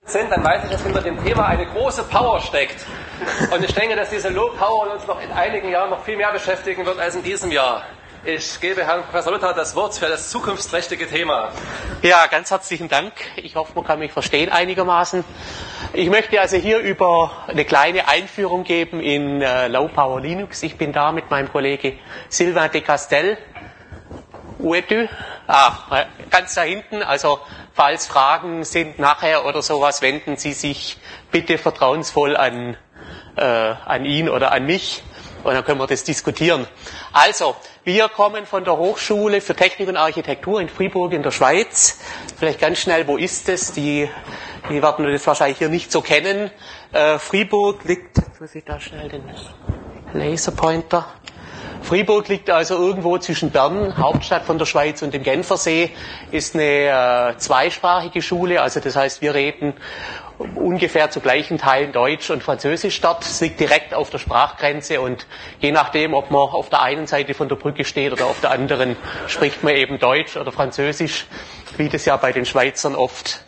sind, dann weiß ich, dass hinter dem Thema eine große Power steckt. Und ich denke, dass diese Low Power uns noch in einigen Jahren noch viel mehr beschäftigen wird als in diesem Jahr. Ich gebe Herrn Professor Luther das Wort für das zukunftsträchtige Thema. Ja, ganz herzlichen Dank. Ich hoffe, man kann mich verstehen einigermaßen. Ich möchte also hier über eine kleine Einführung geben in Low Power Linux. Ich bin da mit meinem Kollege Sylvain de Castel. Où es-tu? Ganz da hinten. Also falls Fragen sind nachher oder sowas, wenden Sie sich bitte vertrauensvoll an ihn oder an mich. Und dann können wir das diskutieren. Also, wir kommen von der Hochschule für Technik und Architektur in Fribourg in der Schweiz. Vielleicht ganz schnell, wo ist es? Die werden das wahrscheinlich hier nicht so kennen. Fribourg liegt, jetzt muss ich da schnell den Laserpointer. Fribourg liegt also irgendwo zwischen Bern, Hauptstadt von der Schweiz, und dem Genfersee, ist eine zweisprachige Schule. Also das heißt, wir reden ungefähr zu gleichen Teilen Deutsch und Französisch dort. Es liegt direkt auf der Sprachgrenze und je nachdem, ob man auf der einen Seite von der Brücke steht oder auf der anderen, spricht man eben Deutsch oder Französisch, wie das ja bei den Schweizern oft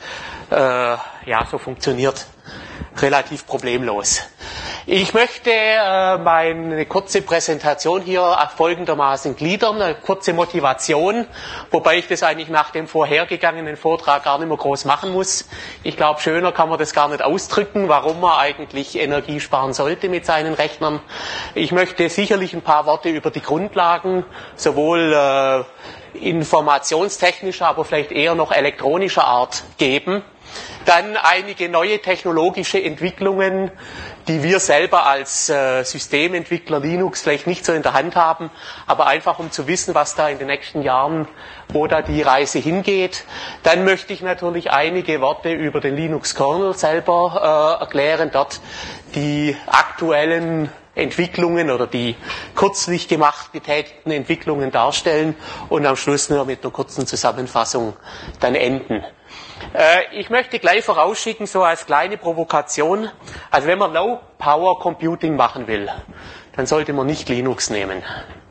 so funktioniert. Relativ problemlos. Ich möchte meine kurze Präsentation hier folgendermaßen gliedern, eine kurze Motivation, wobei ich das eigentlich nach dem vorhergegangenen Vortrag gar nicht mehr groß machen muss. Ich glaube, schöner kann man das gar nicht ausdrücken, warum man eigentlich Energie sparen sollte mit seinen Rechnern. Ich möchte sicherlich ein paar Worte über die Grundlagen, sowohl informationstechnischer, aber vielleicht eher noch elektronischer Art geben. Dann einige neue technologische Entwicklungen, die wir selber als Systementwickler Linux vielleicht nicht so in der Hand haben, aber einfach um zu wissen, was da in den nächsten Jahren, wo da die Reise hingeht. Dann möchte ich natürlich einige Worte über den Linux-Kernel selber erklären, dort die aktuellen Entwicklungen oder die kürzlich getätigten Entwicklungen darstellen und am Schluss nur mit einer kurzen Zusammenfassung dann enden. Ich möchte gleich vorausschicken, so als kleine Provokation, also wenn man Low Power Computing machen will, dann sollte man nicht Linux nehmen.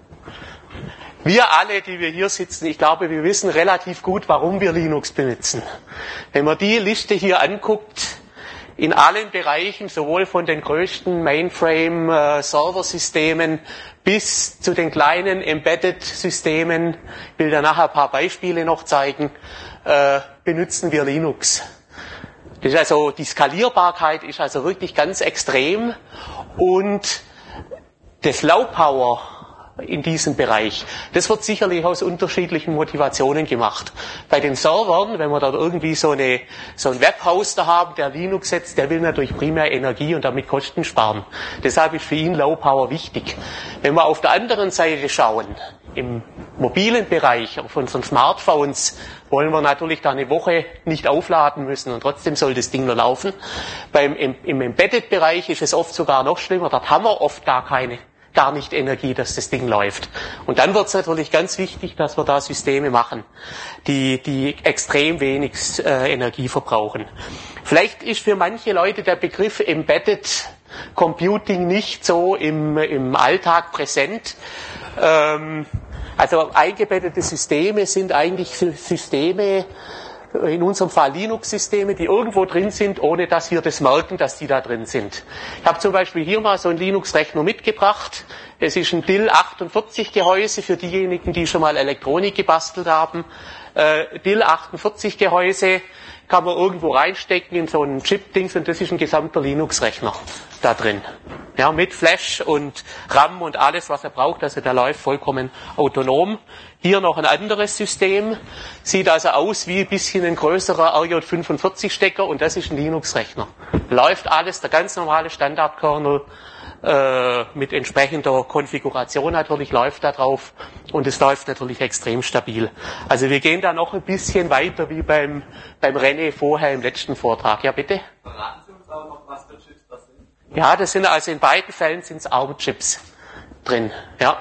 Wir alle, die wir hier sitzen, ich glaube, wir wissen relativ gut, warum wir Linux benutzen. Wenn man die Liste hier anguckt, in allen Bereichen, sowohl von den größten Mainframe-Serversystemen bis zu den kleinen Embedded-Systemen, ich will da nachher ein paar Beispiele noch zeigen, benutzen wir Linux. Das ist also, die Skalierbarkeit ist also wirklich ganz extrem und das Low Power in diesem Bereich, das wird sicherlich aus unterschiedlichen Motivationen gemacht. Bei den Servern, wenn wir da irgendwie so einen Webhoster haben, der Linux setzt, der will natürlich primär Energie und damit Kosten sparen. Deshalb ist für ihn Low Power wichtig. Wenn wir auf der anderen Seite schauen, im mobilen Bereich, auf unseren Smartphones, wollen wir natürlich da eine Woche nicht aufladen müssen und trotzdem soll das Ding nur laufen. Im Embedded-Bereich ist es oft sogar noch schlimmer, dort haben wir oft gar nicht Energie, dass das Ding läuft. Und dann wird es natürlich ganz wichtig, dass wir da Systeme machen, die extrem wenig Energie verbrauchen. Vielleicht ist für manche Leute der Begriff Embedded Computing nicht so im Alltag präsent. Also eingebettete Systeme sind eigentlich Systeme, in unserem Fall Linux-Systeme, die irgendwo drin sind, ohne dass wir das merken, dass die da drin sind. Ich habe zum Beispiel hier mal so einen Linux-Rechner mitgebracht. Es ist ein DIL 48 Gehäuse für diejenigen, die schon mal Elektronik gebastelt haben. DIL 48 Gehäuse kann man irgendwo reinstecken in so einen Chip-Dings und das ist ein gesamter Linux-Rechner da drin. Ja, mit Flash und RAM und alles, was er braucht, also der läuft vollkommen autonom. Hier noch ein anderes System, sieht also aus wie ein bisschen ein größerer RJ45-Stecker und das ist ein Linux-Rechner. Läuft alles, der ganz normale Standard-Kernel mit entsprechender Konfiguration natürlich läuft da drauf und es läuft natürlich extrem stabil. Also wir gehen da noch ein bisschen weiter wie beim René vorher im letzten Vortrag. Ja, bitte? Verraten Sie uns auch noch, was für Chips das sind? Ja, das sind also in beiden Fällen sind es ARM-Chips drin. Ja.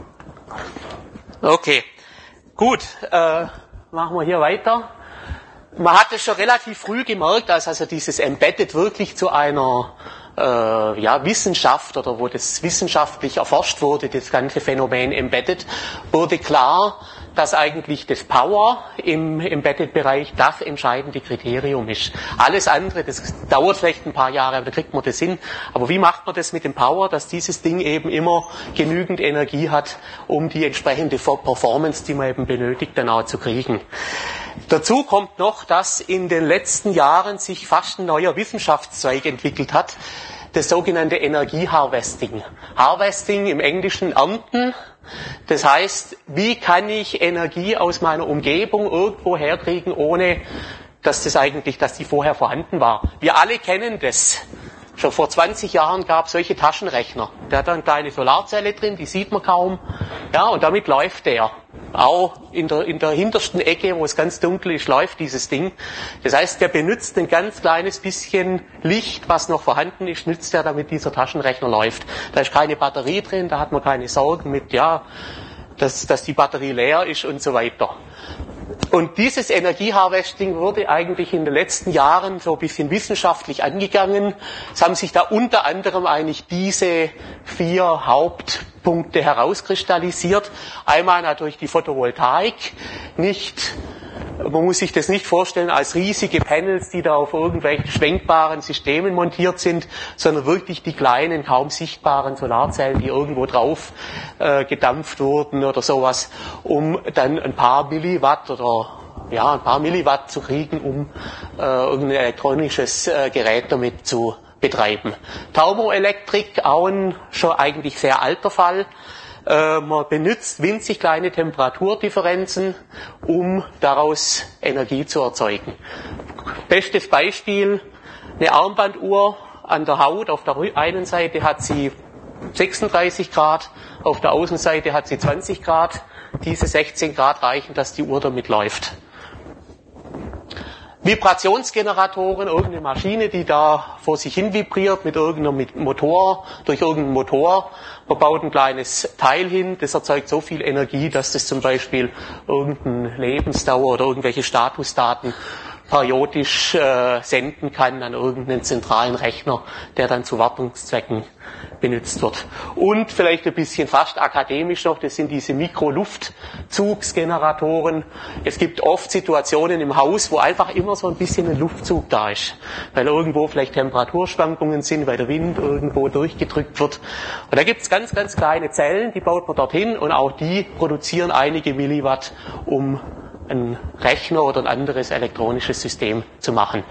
Okay, gut, machen wir hier weiter. Man hat es schon relativ früh gemerkt, als also dieses Embedded wirklich zu einer Wissenschaft oder wo das wissenschaftlich erforscht wurde, das ganze Phänomen Embedded, wurde klar, dass eigentlich das Power im Embedded-Bereich das entscheidende Kriterium ist. Alles andere, das dauert vielleicht ein paar Jahre, aber da kriegt man das hin. Aber wie macht man das mit dem Power, dass dieses Ding eben immer genügend Energie hat, um die entsprechende Performance, die man eben benötigt, dann auch zu kriegen. Dazu kommt noch, dass in den letzten Jahren sich fast ein neuer Wissenschaftszweig entwickelt hat, das sogenannte Energieharvesting. Harvesting im Englischen ernten. Das heißt, wie kann ich Energie aus meiner Umgebung irgendwo herkriegen, ohne dass die vorher vorhanden war. Wir alle kennen das. Schon vor 20 Jahren gab es solche Taschenrechner. Der hat eine kleine Solarzelle drin, die sieht man kaum. Ja, und damit läuft der. Auch in der hintersten Ecke, wo es ganz dunkel ist, läuft dieses Ding. Das heißt, der benutzt ein ganz kleines bisschen Licht, was noch vorhanden ist, nützt er, damit dieser Taschenrechner läuft. Da ist keine Batterie drin, da hat man keine Sorgen mit, dass die Batterie leer ist und so weiter. Und dieses Energieharvesting wurde eigentlich in den letzten Jahren so ein bisschen wissenschaftlich angegangen. Es haben sich da unter anderem eigentlich diese 4 Hauptpunkte herauskristallisiert. Einmal natürlich die Photovoltaik. Man muss sich das nicht vorstellen als riesige Panels, die da auf irgendwelchen schwenkbaren Systemen montiert sind, sondern wirklich die kleinen, kaum sichtbaren Solarzellen, die irgendwo drauf gedampft wurden oder sowas, um dann ein paar Milliwatt zu kriegen, um irgendein elektronisches Gerät damit zu betreiben. Thermoelektrik, auch ein schon eigentlich sehr alter Fall. Man benutzt winzig kleine Temperaturdifferenzen, um daraus Energie zu erzeugen. Bestes Beispiel, eine Armbanduhr an der Haut. Auf der einen Seite hat sie 36 Grad, auf der Außenseite hat sie 20 Grad. Diese 16 Grad reichen, dass die Uhr damit läuft. Vibrationsgeneratoren, irgendeine Maschine, die da vor sich hin vibriert mit irgendeinem Motor, durch irgendeinen Motor. Man baut ein kleines Teil hin, das erzeugt so viel Energie, dass das zum Beispiel irgendeine Lebensdauer oder irgendwelche Statusdaten periodisch senden kann an irgendeinen zentralen Rechner, der dann zu Wartungszwecken benutzt wird. Und vielleicht ein bisschen fast akademisch noch, das sind diese Mikroluftzugsgeneratoren. Es gibt oft Situationen im Haus, wo einfach immer so ein bisschen ein Luftzug da ist, weil irgendwo vielleicht Temperaturschwankungen sind, weil der Wind irgendwo durchgedrückt wird. Und da gibt es ganz, ganz kleine Zellen, die baut man dorthin und auch die produzieren einige Milliwatt, um einen Rechner oder ein anderes elektronisches System zu machen.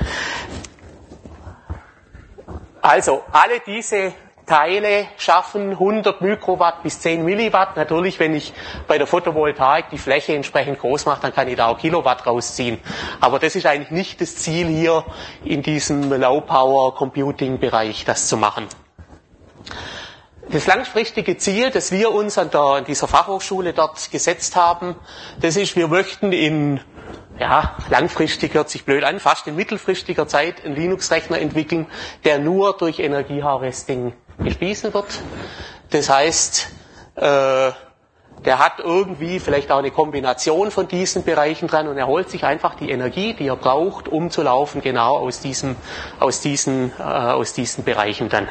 Also, alle diese Teile schaffen 100 Mikrowatt bis 10 Milliwatt. Natürlich, wenn ich bei der Photovoltaik die Fläche entsprechend groß mache, dann kann ich da auch Kilowatt rausziehen. Aber das ist eigentlich nicht das Ziel hier in diesem Low-Power-Computing-Bereich, das zu machen. Das langfristige Ziel, das wir uns an dieser Fachhochschule dort gesetzt haben, das ist, wir möchten langfristig hört sich blöd an, fast in mittelfristiger Zeit einen Linux-Rechner entwickeln, der nur durch Energieharvesting gespeisen wird. Das heißt, der hat irgendwie vielleicht auch eine Kombination von diesen Bereichen dran und er holt sich einfach die Energie, die er braucht, um zu laufen, genau aus diesen Bereichen dann.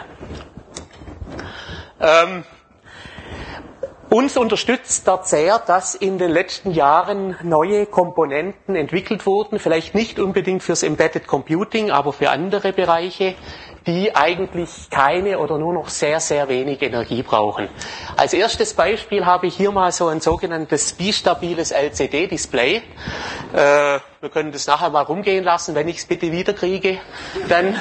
Uns unterstützt dort sehr, dass in den letzten Jahren neue Komponenten entwickelt wurden, vielleicht nicht unbedingt fürs Embedded Computing, aber für andere Bereiche, die eigentlich keine oder nur noch sehr, sehr wenig Energie brauchen. Als erstes Beispiel habe ich hier mal so ein sogenanntes bistabiles LCD-Display. Wir können das nachher mal rumgehen lassen, wenn ich es bitte wiederkriege. Dann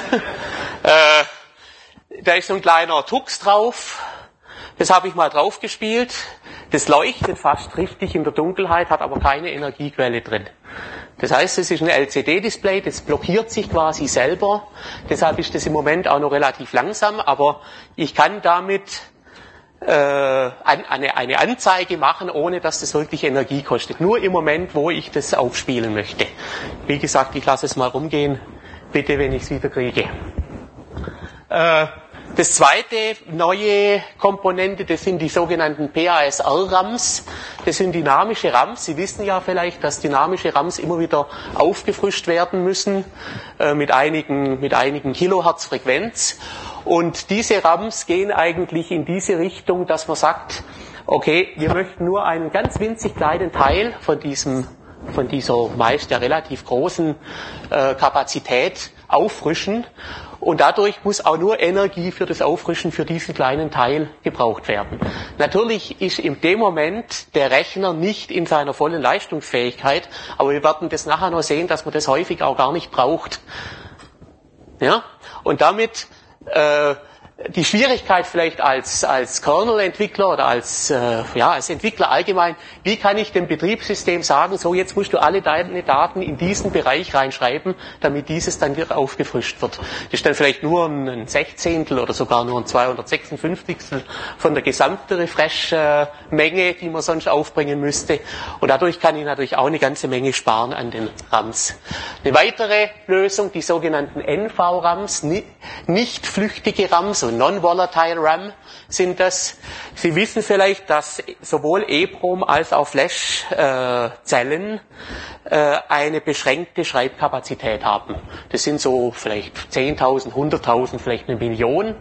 da ist so ein kleiner Tux drauf. Das habe ich mal drauf gespielt. Das leuchtet fast richtig in der Dunkelheit, hat aber keine Energiequelle drin. Das heißt, es ist ein LCD-Display, das blockiert sich quasi selber. Deshalb ist das im Moment auch noch relativ langsam, aber ich kann damit eine Anzeige machen, ohne dass das wirklich Energie kostet. Nur im Moment, wo ich das aufspielen möchte. Wie gesagt, ich lasse es mal rumgehen. Bitte, wenn ich es wieder kriege. Das zweite neue Komponente, das sind die sogenannten PASR-RAMs. Das sind dynamische RAMs. Sie wissen ja vielleicht, dass dynamische RAMs immer wieder aufgefrischt werden müssen mit einigen Kilohertz Frequenz. Und diese RAMs gehen eigentlich in diese Richtung, dass man sagt, okay, wir möchten nur einen ganz winzig kleinen Teil von dieser meist ja relativ großen Kapazität auffrischen. Und dadurch muss auch nur Energie für das Auffrischen für diesen kleinen Teil gebraucht werden. Natürlich ist in dem Moment der Rechner nicht in seiner vollen Leistungsfähigkeit, aber wir werden das nachher noch sehen, dass man das häufig auch gar nicht braucht. Ja? Und damit die Schwierigkeit vielleicht als Kernel-Entwickler oder als Entwickler allgemein, wie kann ich dem Betriebssystem sagen, so jetzt musst du alle deine Daten in diesen Bereich reinschreiben, damit dieses dann wieder aufgefrischt wird. Das ist dann vielleicht nur ein Sechzehntel oder sogar nur ein 256. von der gesamten Refresh-Menge, die man sonst aufbringen müsste. Und dadurch kann ich natürlich auch eine ganze Menge sparen an den RAMs. Eine weitere Lösung, die sogenannten NV-RAMs, nicht flüchtige RAMs, Non-Volatile RAM sind das. Sie wissen vielleicht, dass sowohl EEPROM als auch Flash-Zellen eine beschränkte Schreibkapazität haben. Das sind so vielleicht 10.000, 100.000, vielleicht 1 Million.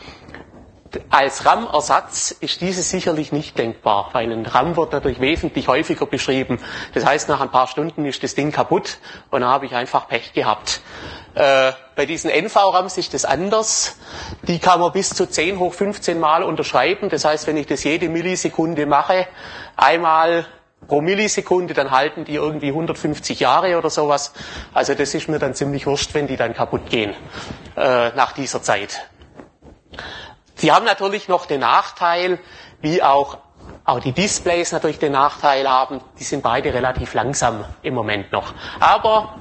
Als RAM-Ersatz ist dieses sicherlich nicht denkbar, weil ein RAM wird natürlich wesentlich häufiger beschrieben. Das heißt, nach ein paar Stunden ist das Ding kaputt und dann habe ich einfach Pech gehabt. Bei diesen NV-RAMs ist das anders. Die kann man bis zu 10 hoch 15 Mal unterschreiben. Das heißt, wenn ich das jede Millisekunde mache, einmal pro Millisekunde, dann halten die irgendwie 150 Jahre oder sowas. Also das ist mir dann ziemlich wurscht, wenn die dann kaputt gehen nach dieser Zeit. Sie haben natürlich noch den Nachteil, wie auch die Displays natürlich den Nachteil haben, die sind beide relativ langsam im Moment noch. Aber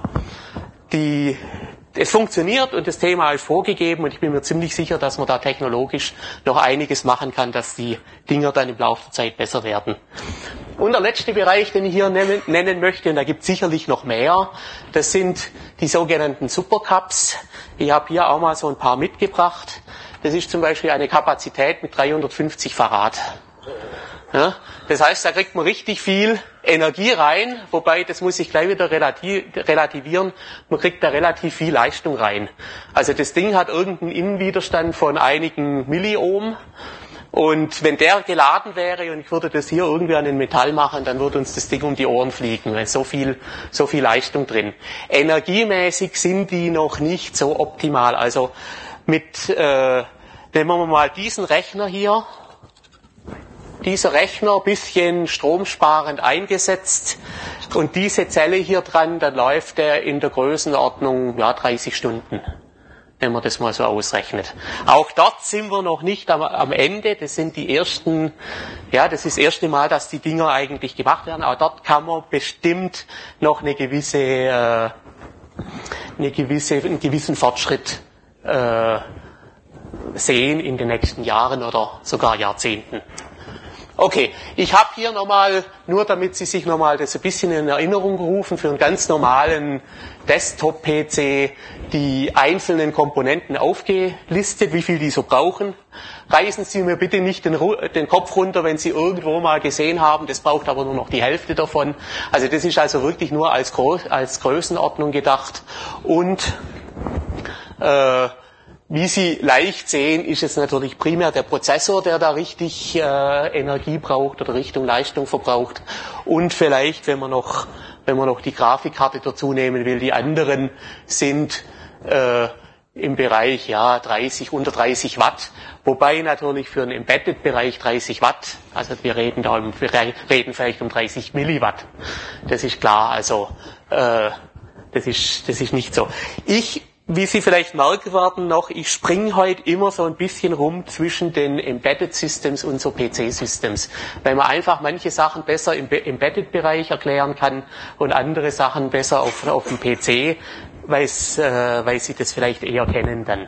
es funktioniert und das Thema ist vorgegeben und ich bin mir ziemlich sicher, dass man da technologisch noch einiges machen kann, dass die Dinger dann im Laufe der Zeit besser werden. Und der letzte Bereich, den ich hier nennen möchte, und da gibt es sicherlich noch mehr, das sind die sogenannten Supercups. Ich habe hier auch mal so ein paar mitgebracht. Das ist zum Beispiel eine Kapazität mit 350 Farad. Ja, das heißt, da kriegt man richtig viel Energie rein, wobei, das muss ich gleich wieder relativieren, man kriegt da relativ viel Leistung rein. Also das Ding hat irgendeinen Innenwiderstand von einigen Milliohm und wenn der geladen wäre und ich würde das hier irgendwie an den Metall machen, dann würde uns das Ding um die Ohren fliegen, weil so viel Leistung drin. Energiemäßig sind die noch nicht so optimal, also nehmen wir mal diesen Rechner hier, dieser Rechner bisschen stromsparend eingesetzt und diese Zelle hier dran, dann läuft der in der Größenordnung 30 Stunden, wenn man das mal so ausrechnet. Auch dort sind wir noch nicht am Ende, das sind die ersten, das ist das erste Mal, dass die Dinger eigentlich gemacht werden, aber dort kann man bestimmt noch einen gewissen Fortschritt sehen in den nächsten Jahren oder sogar Jahrzehnten. Okay, ich habe hier nochmal, nur damit Sie sich nochmal das ein bisschen in Erinnerung rufen, für einen ganz normalen Desktop-PC die einzelnen Komponenten aufgelistet, wie viel die so brauchen. Reißen Sie mir bitte nicht den Kopf runter, wenn Sie irgendwo mal gesehen haben, das braucht aber nur noch die Hälfte davon. Also das ist also wirklich nur als Größenordnung gedacht. Und wie Sie leicht sehen, ist es natürlich primär der Prozessor, der da richtig Energie braucht oder Richtung Leistung verbraucht. Und vielleicht, wenn man noch die Grafikkarte dazu nehmen will, die anderen sind im Bereich unter 30 Watt. Wobei natürlich für einen Embedded-Bereich 30 Watt, also wir reden vielleicht um 30 Milliwatt. Das ist klar, also das ist nicht so. Wie Sie vielleicht merken werden noch, ich springe heute immer so ein bisschen rum zwischen den Embedded Systems und so PC-Systems, weil man einfach manche Sachen besser im Embedded-Bereich erklären kann und andere Sachen besser auf dem PC, weil Sie das vielleicht eher kennen dann.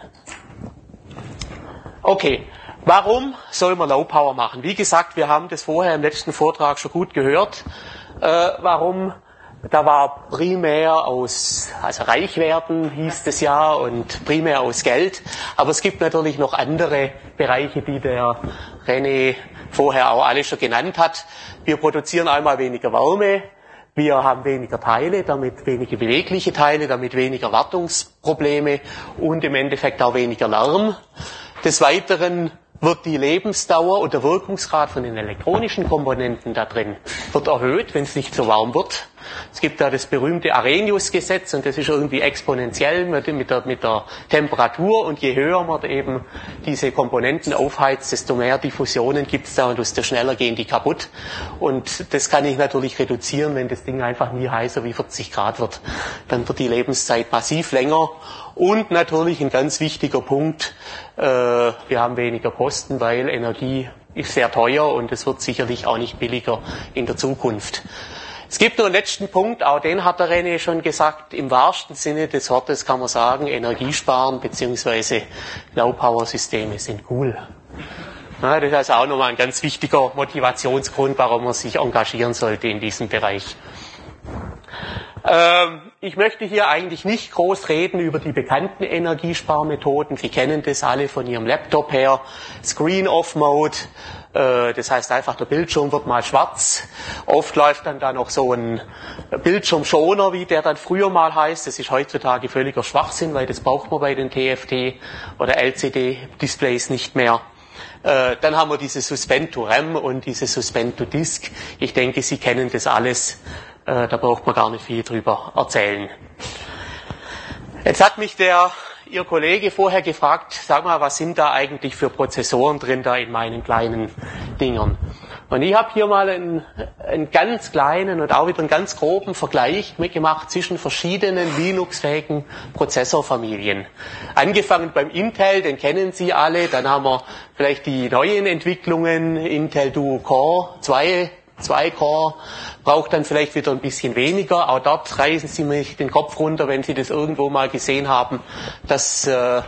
Okay, warum soll man Low Power machen? Wie gesagt, wir haben das vorher im letzten Vortrag schon gut gehört. Warum Da war primär also reich werden hieß es ja, und primär aus Geld. Aber es gibt natürlich noch andere Bereiche, die der René vorher auch alle schon genannt hat. Wir produzieren einmal weniger Wärme, wir haben weniger Teile, damit weniger bewegliche Teile, damit weniger Wartungsprobleme und im Endeffekt auch weniger Lärm. Des Weiteren wird die Lebensdauer und der Wirkungsgrad von den elektronischen Komponenten da drin wird erhöht, wenn es nicht so warm wird. Es gibt da das berühmte Arrhenius-Gesetz und das ist irgendwie exponentiell mit der Temperatur, und je höher man eben diese Komponenten aufheizt, desto mehr Diffusionen gibt es da und desto schneller gehen die kaputt. Und das kann ich natürlich reduzieren, wenn das Ding einfach nie heißer wie 40 Grad wird. Dann wird die Lebenszeit massiv länger. Und natürlich ein ganz wichtiger Punkt, wir haben weniger Kosten, weil Energie ist sehr teuer und es wird sicherlich auch nicht billiger in der Zukunft. Es gibt noch einen letzten Punkt, auch den hat der René schon gesagt, im wahrsten Sinne des Wortes kann man sagen, Energiesparen bzw. Low-Power-Systeme sind cool. Ja, das ist also auch nochmal ein ganz wichtiger Motivationsgrund, warum man sich engagieren sollte in diesem Bereich. Ich möchte hier eigentlich nicht groß reden über die bekannten Energiesparmethoden. Sie kennen das alle von Ihrem Laptop her. Screen-Off-Mode, das heißt einfach, der Bildschirm wird mal schwarz. Oft läuft dann da noch so ein Bildschirmschoner, wie der dann früher mal heißt. Das ist heutzutage völliger Schwachsinn, weil das braucht man bei den TFT oder LCD-Displays nicht mehr. Dann haben wir diese Suspend to RAM und diese Suspend to Disk. Ich denke, Sie kennen das alles. Da braucht man gar nicht viel drüber erzählen. Jetzt hat mich Ihr Kollege vorher gefragt, sag mal, was sind da eigentlich für Prozessoren drin da in meinen kleinen Dingern? Und ich habe hier mal einen ganz kleinen und auch wieder einen ganz groben Vergleich mitgemacht zwischen verschiedenen Linux-fähigen Prozessorfamilien. Angefangen beim Intel, den kennen Sie alle, dann haben wir vielleicht die neuen Entwicklungen, Intel Duo Core 2 Core, braucht dann vielleicht wieder ein bisschen weniger. Auch dort reißen Sie mich den Kopf runter, wenn Sie das irgendwo mal gesehen haben, dass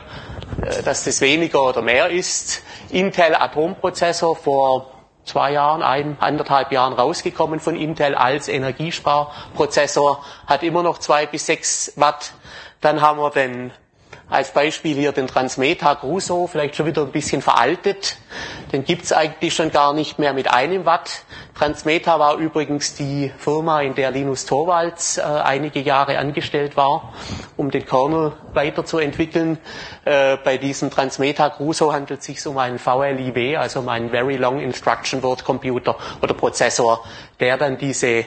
das weniger oder mehr ist. Intel Atomprozessor vor 2 Jahren, 1,5 Jahren rausgekommen von Intel als Energiesparprozessor, hat immer noch 2 bis 6 Watt. Dann haben wir als Beispiel hier den Transmeta Crusoe, vielleicht schon wieder ein bisschen veraltet. Den gibt's eigentlich schon gar nicht mehr mit 1 Watt. Transmeta war übrigens die Firma, in der Linus Torvalds einige Jahre angestellt war, um den Kernel weiterzuentwickeln. Bei diesem Transmeta Crusoe handelt es sich um einen VLIW, also um einen Very Long Instruction Word Computer oder Prozessor, der dann diese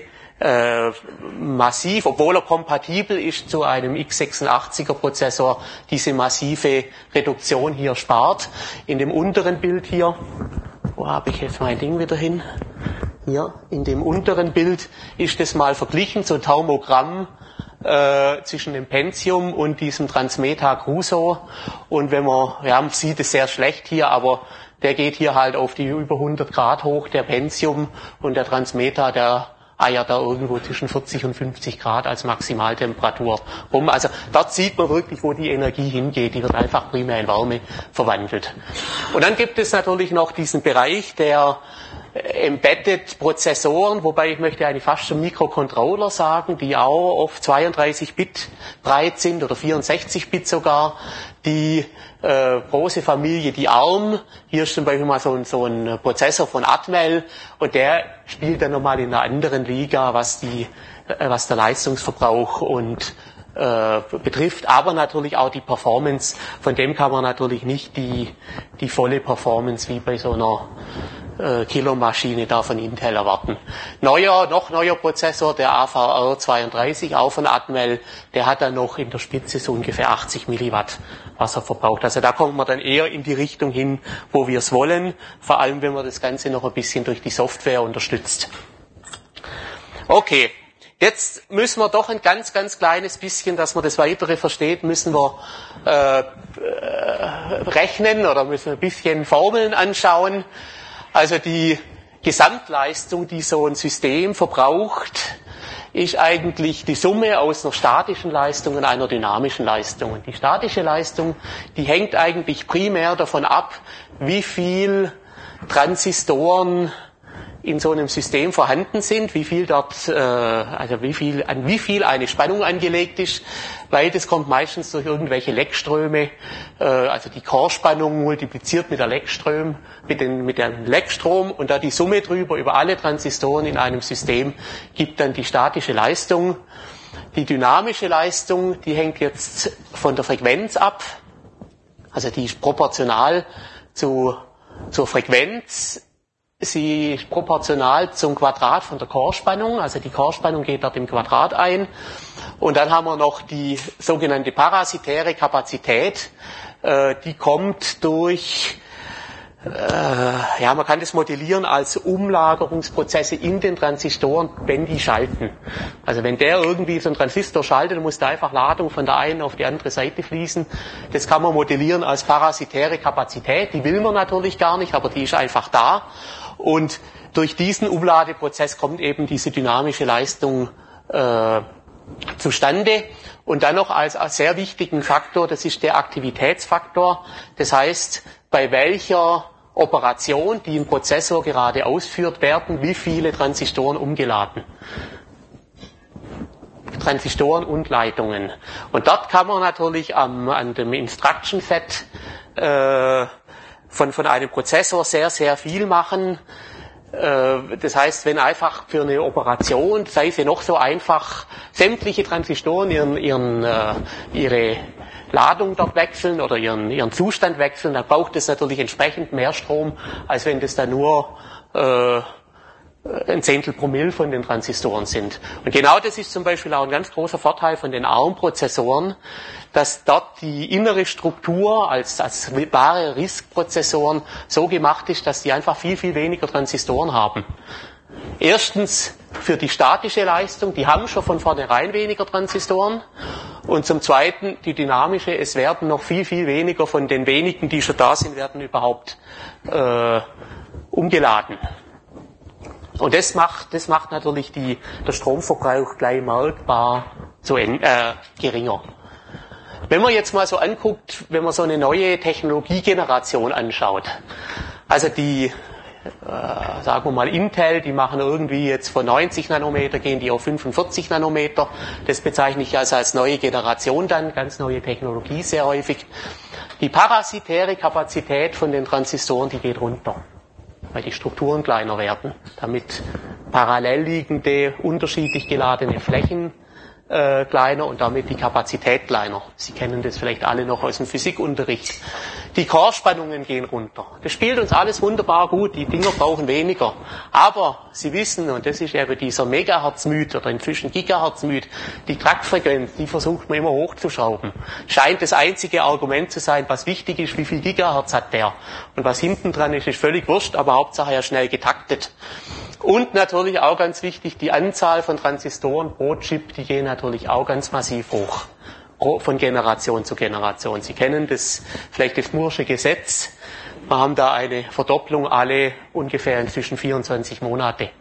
massiv, obwohl er kompatibel ist zu einem x86er Prozessor, diese massive Reduktion hier spart. In dem unteren Bild hier, wo habe ich jetzt mein Ding wieder hin? Hier, in dem unteren Bild ist das mal verglichen, so ein Taumogramm zwischen dem Pentium und diesem Transmeta Crusoe. Und man sieht es sehr schlecht hier, aber der geht hier halt auf die über 100 Grad hoch, der Pentium, und der Transmeta, der eiert da irgendwo zwischen 40 und 50 Grad als Maximaltemperatur rum. Also dort sieht man wirklich, wo die Energie hingeht. Die wird einfach primär in Wärme verwandelt. Und dann gibt es natürlich noch diesen Bereich der Embedded Prozessoren, wobei ich möchte eigentlich fast schon Mikrocontroller sagen, die auch oft 32 Bit breit sind oder 64 Bit sogar. Die große Familie, die ARM, hier ist zum Beispiel mal so ein Prozessor von Atmel, und der spielt dann nochmal in einer anderen Liga, was der Leistungsverbrauch und betrifft, aber natürlich auch die Performance. Von dem kann man natürlich nicht die volle Performance wie bei so einer Killermaschine da von Intel erwarten. Noch neuer Prozessor, der AVR32, auch von Atmel, der hat dann noch in der Spitze so ungefähr 80 Milliwatt Wasser verbraucht. Also da kommt man dann eher in die Richtung hin, wo wir es wollen, vor allem wenn man das Ganze noch ein bisschen durch die Software unterstützt. Okay, jetzt müssen wir doch ein ganz, ganz kleines bisschen, dass man das Weitere versteht, müssen wir rechnen oder müssen ein bisschen Formeln anschauen. Also die Gesamtleistung, die so ein System verbraucht, ist eigentlich die Summe aus einer statischen Leistung und einer dynamischen Leistung. Und die statische Leistung, die hängt eigentlich primär davon ab, wie viel Transistoren in so einem System vorhanden sind, wie viel dort, an wie viel eine Spannung angelegt ist, weil das kommt meistens durch irgendwelche Leckströme, also die Core-Spannung multipliziert mit der Leckstrom, mit dem Leckstrom und da die Summe drüber über alle Transistoren in einem System gibt dann die statische Leistung. Die dynamische Leistung, die hängt jetzt von der Frequenz ab, also die ist proportional zur Frequenz. Sie ist proportional zum Quadrat von der Core-Spannung, also die Core-Spannung geht dort im Quadrat ein. Und dann haben wir noch die sogenannte parasitäre Kapazität, die kommt durch, man kann das modellieren als Umlagerungsprozesse in den Transistoren, wenn die schalten. Also wenn der irgendwie so ein Transistor schaltet, dann muss da einfach Ladung von der einen auf die andere Seite fließen. Das kann man modellieren als parasitäre Kapazität, die will man natürlich gar nicht, aber die ist einfach da. Und durch diesen Umladeprozess kommt eben diese dynamische Leistung zustande. Und dann noch als sehr wichtigen Faktor, das ist der Aktivitätsfaktor. Das heißt, bei welcher Operation, die ein Prozessor gerade ausführt, werden wie viele Transistoren umgeladen. Transistoren und Leitungen. Und dort kann man natürlich an dem Instruction Set von einem Prozessor sehr, sehr viel machen. Das heißt, wenn einfach für eine Operation, sei sie noch so einfach, sämtliche Transistoren ihre Ladung dort wechseln oder ihren Zustand wechseln, dann braucht es natürlich entsprechend mehr Strom, als wenn das dann nur ein Zehntel Promille von den Transistoren sind. Und genau das ist zum Beispiel auch ein ganz großer Vorteil von den ARM-Prozessoren, dass dort die innere Struktur als wahre RISC-Prozessoren so gemacht ist, dass die einfach viel, viel weniger Transistoren haben. Erstens für die statische Leistung, die haben schon von vornherein weniger Transistoren. Und zum Zweiten die dynamische, es werden noch viel, viel weniger von den wenigen, die schon da sind, werden überhaupt umgeladen. Und das macht natürlich der Stromverbrauch gleich merkbar geringer. Wenn man jetzt mal so anguckt, wenn man so eine neue Technologiegeneration anschaut, also die, sagen wir mal Intel, die machen irgendwie jetzt von 90 Nanometer, gehen die auf 45 Nanometer, das bezeichne ich also als neue Generation dann, ganz neue Technologie sehr häufig. Die parasitäre Kapazität von den Transistoren, die geht runter, weil die Strukturen kleiner werden, damit parallel liegende, unterschiedlich geladene Flächen kleiner und damit die Kapazität kleiner. Sie kennen das vielleicht alle noch aus dem Physikunterricht. Die Core-Spannungen gehen runter. Das spielt uns alles wunderbar gut, die Dinger brauchen weniger. Aber Sie wissen, und das ist eben dieser Megahertz-Myth oder inzwischen Gigahertz-Myth, die Taktfrequenz, die versucht man immer hochzuschrauben. Scheint das einzige Argument zu sein, was wichtig ist, wie viel Gigahertz hat der. Und was hinten dran ist, ist völlig wurscht, aber Hauptsache ja schnell getaktet. Und natürlich auch ganz wichtig, die Anzahl von Transistoren pro Chip, die gehen natürlich auch ganz massiv hoch, von Generation zu Generation. Sie kennen das, vielleicht das Moore'sche Gesetz. Wir haben da eine Verdopplung alle ungefähr inzwischen 24 Monate.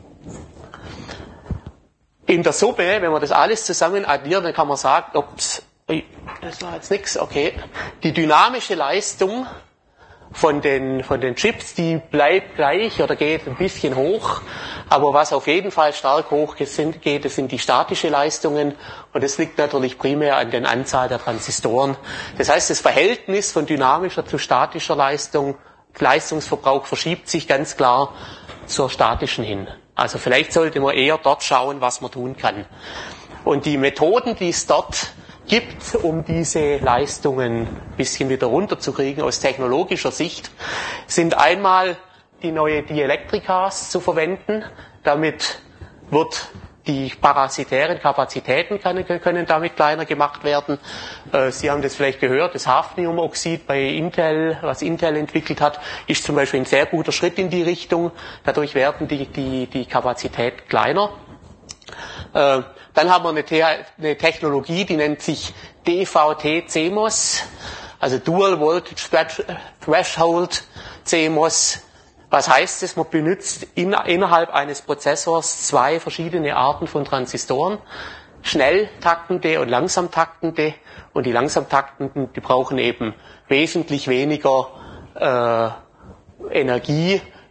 In der Summe, wenn man das alles zusammen addiert, dann kann man sagen, das war jetzt nichts, okay. Die dynamische Leistung von den Chips, die bleibt gleich oder geht ein bisschen hoch, aber was auf jeden Fall stark hoch geht, das sind die statische Leistungen und das liegt natürlich primär an der Anzahl der Transistoren. Das heißt, das Verhältnis von dynamischer zu statischer Leistung, Leistungsverbrauch verschiebt sich ganz klar zur statischen hin. Also vielleicht sollte man eher dort schauen, was man tun kann. Und die Methoden, die es dort gibt, um diese Leistungen ein bisschen wieder runterzukriegen aus technologischer Sicht, sind einmal die neue Dielectricas zu verwenden. Damit wird die parasitären Kapazitäten können damit kleiner gemacht werden. Sie haben das vielleicht gehört, das Hafniumoxid bei Intel, was Intel entwickelt hat, ist zum Beispiel ein sehr guter Schritt in die Richtung. Dadurch werden die Kapazität kleiner. Dann haben wir eine Technologie, die nennt sich DVT-CMOS, also Dual Voltage Threshold CMOS. Was heißt das? Man benutzt innerhalb eines Prozessors zwei verschiedene Arten von Transistoren, schnell taktende und langsam taktende. Und die langsam taktenden, die brauchen eben wesentlich weniger Energie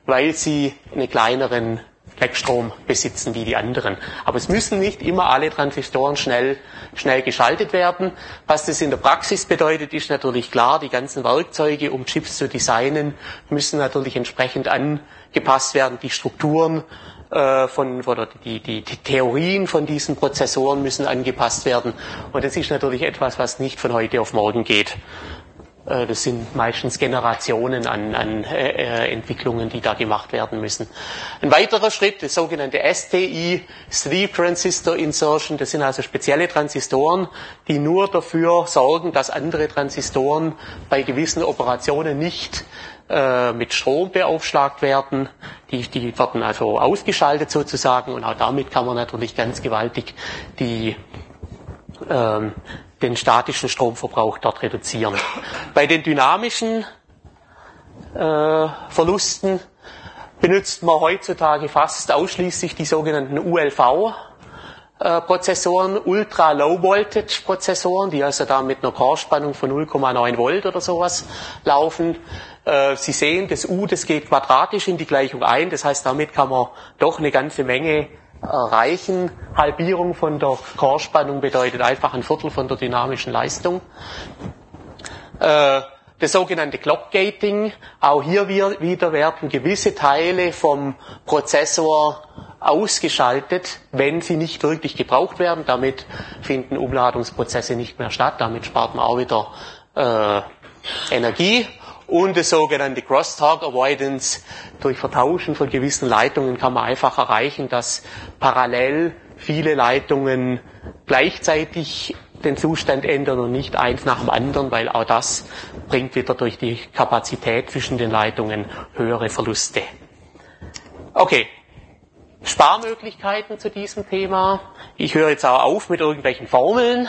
weil sie einen kleineren Gleckstrom besitzen wie die anderen. Aber es müssen nicht immer alle Transistoren schnell geschaltet werden. Was das in der Praxis bedeutet, ist natürlich klar, die ganzen Werkzeuge, um Chips zu designen, müssen natürlich entsprechend angepasst werden. Die Strukturen oder die Theorien von diesen Prozessoren müssen angepasst werden. Und das ist natürlich etwas, was nicht von heute auf morgen geht. Das sind meistens Generationen an Entwicklungen, die da gemacht werden müssen. Ein weiterer Schritt, das sogenannte STI, Sleeve Transistor Insertion, das sind also spezielle Transistoren, die nur dafür sorgen, dass andere Transistoren bei gewissen Operationen nicht mit Strom beaufschlagt werden. Die werden also ausgeschaltet sozusagen, und auch damit kann man natürlich ganz gewaltig den statischen Stromverbrauch dort reduzieren. Bei den dynamischen Verlusten benutzt man heutzutage fast ausschließlich die sogenannten ULV-Prozessoren, Ultra Low Voltage Prozessoren, die also da mit einer Core-Spannung von 0,9 Volt oder sowas laufen. Sie sehen, das U, das geht quadratisch in die Gleichung ein, das heißt, damit kann man doch eine ganze Menge erreichen. Halbierung von der Core-Spannung bedeutet einfach ein Viertel von der dynamischen Leistung. Das sogenannte Clock Gating, auch hier wieder werden gewisse Teile vom Prozessor ausgeschaltet, wenn sie nicht wirklich gebraucht werden. Damit finden Umladungsprozesse nicht mehr statt, damit spart man auch wieder Energie. Und das sogenannte Crosstalk Avoidance, durch Vertauschen von gewissen Leitungen kann man einfach erreichen, dass parallel viele Leitungen gleichzeitig den Zustand ändern und nicht eins nach dem anderen, weil auch das bringt wieder durch die Kapazität zwischen den Leitungen höhere Verluste. Okay, Sparmöglichkeiten zu diesem Thema. Ich höre jetzt auch auf mit irgendwelchen Formeln.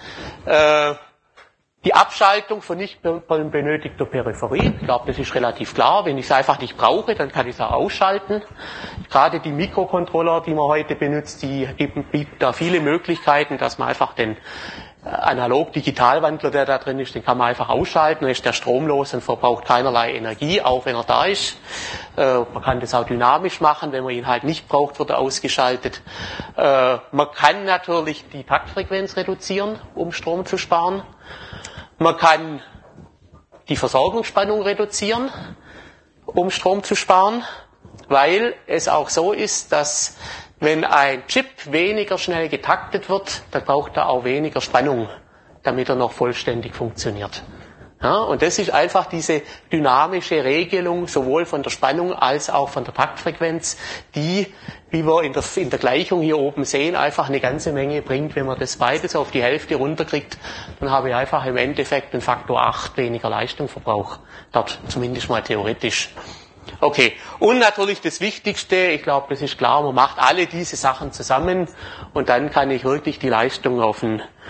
Die Abschaltung von nicht benötigter Peripherie, ich glaube, das ist relativ klar. Wenn ich es einfach nicht brauche, dann kann ich es auch ausschalten. Gerade die Mikrocontroller, die man heute benutzt, die bieten da viele Möglichkeiten, dass man einfach den Analog-Digital-Wandler, der da drin ist, den kann man einfach ausschalten, dann ist der stromlos und verbraucht keinerlei Energie, auch wenn er da ist. Man kann das auch dynamisch machen, wenn man ihn halt nicht braucht, wird er ausgeschaltet. Man kann natürlich die Taktfrequenz reduzieren, um Strom zu sparen. Man kann die Versorgungsspannung reduzieren, um Strom zu sparen, weil es auch so ist, dass wenn ein Chip weniger schnell getaktet wird, dann braucht er auch weniger Spannung, damit er noch vollständig funktioniert. Ja, und das ist einfach diese dynamische Regelung, sowohl von der Spannung als auch von der Taktfrequenz, die, wie wir in der Gleichung hier oben sehen, einfach eine ganze Menge bringt. Wenn man das beides auf die Hälfte runterkriegt, dann habe ich einfach im Endeffekt einen Faktor 8 weniger Leistungsverbrauch. Dort zumindest mal theoretisch. Okay, und natürlich das Wichtigste, ich glaube, das ist klar, man macht alle diese Sachen zusammen und dann kann ich wirklich die Leistung auf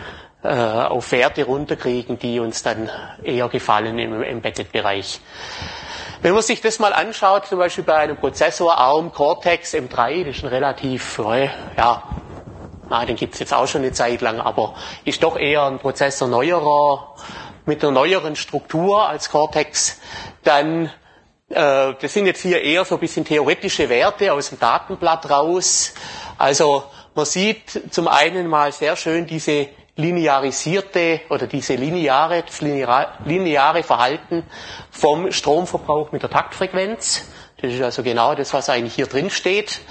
Werte runterkriegen, die uns dann eher gefallen im Embedded-Bereich. Wenn man sich das mal anschaut, zum Beispiel bei einem Prozessor ARM Cortex M3, das ist ein relativ, den gibt's jetzt auch schon eine Zeit lang, aber ist doch eher ein Prozessor mit einer neueren Struktur als Cortex, dann das sind jetzt hier eher so ein bisschen theoretische Werte aus dem Datenblatt raus. Also man sieht zum einen mal sehr schön diese linearisierte oder das lineare Verhalten vom Stromverbrauch mit der Taktfrequenz. Das ist also genau das, was eigentlich hier drin steht.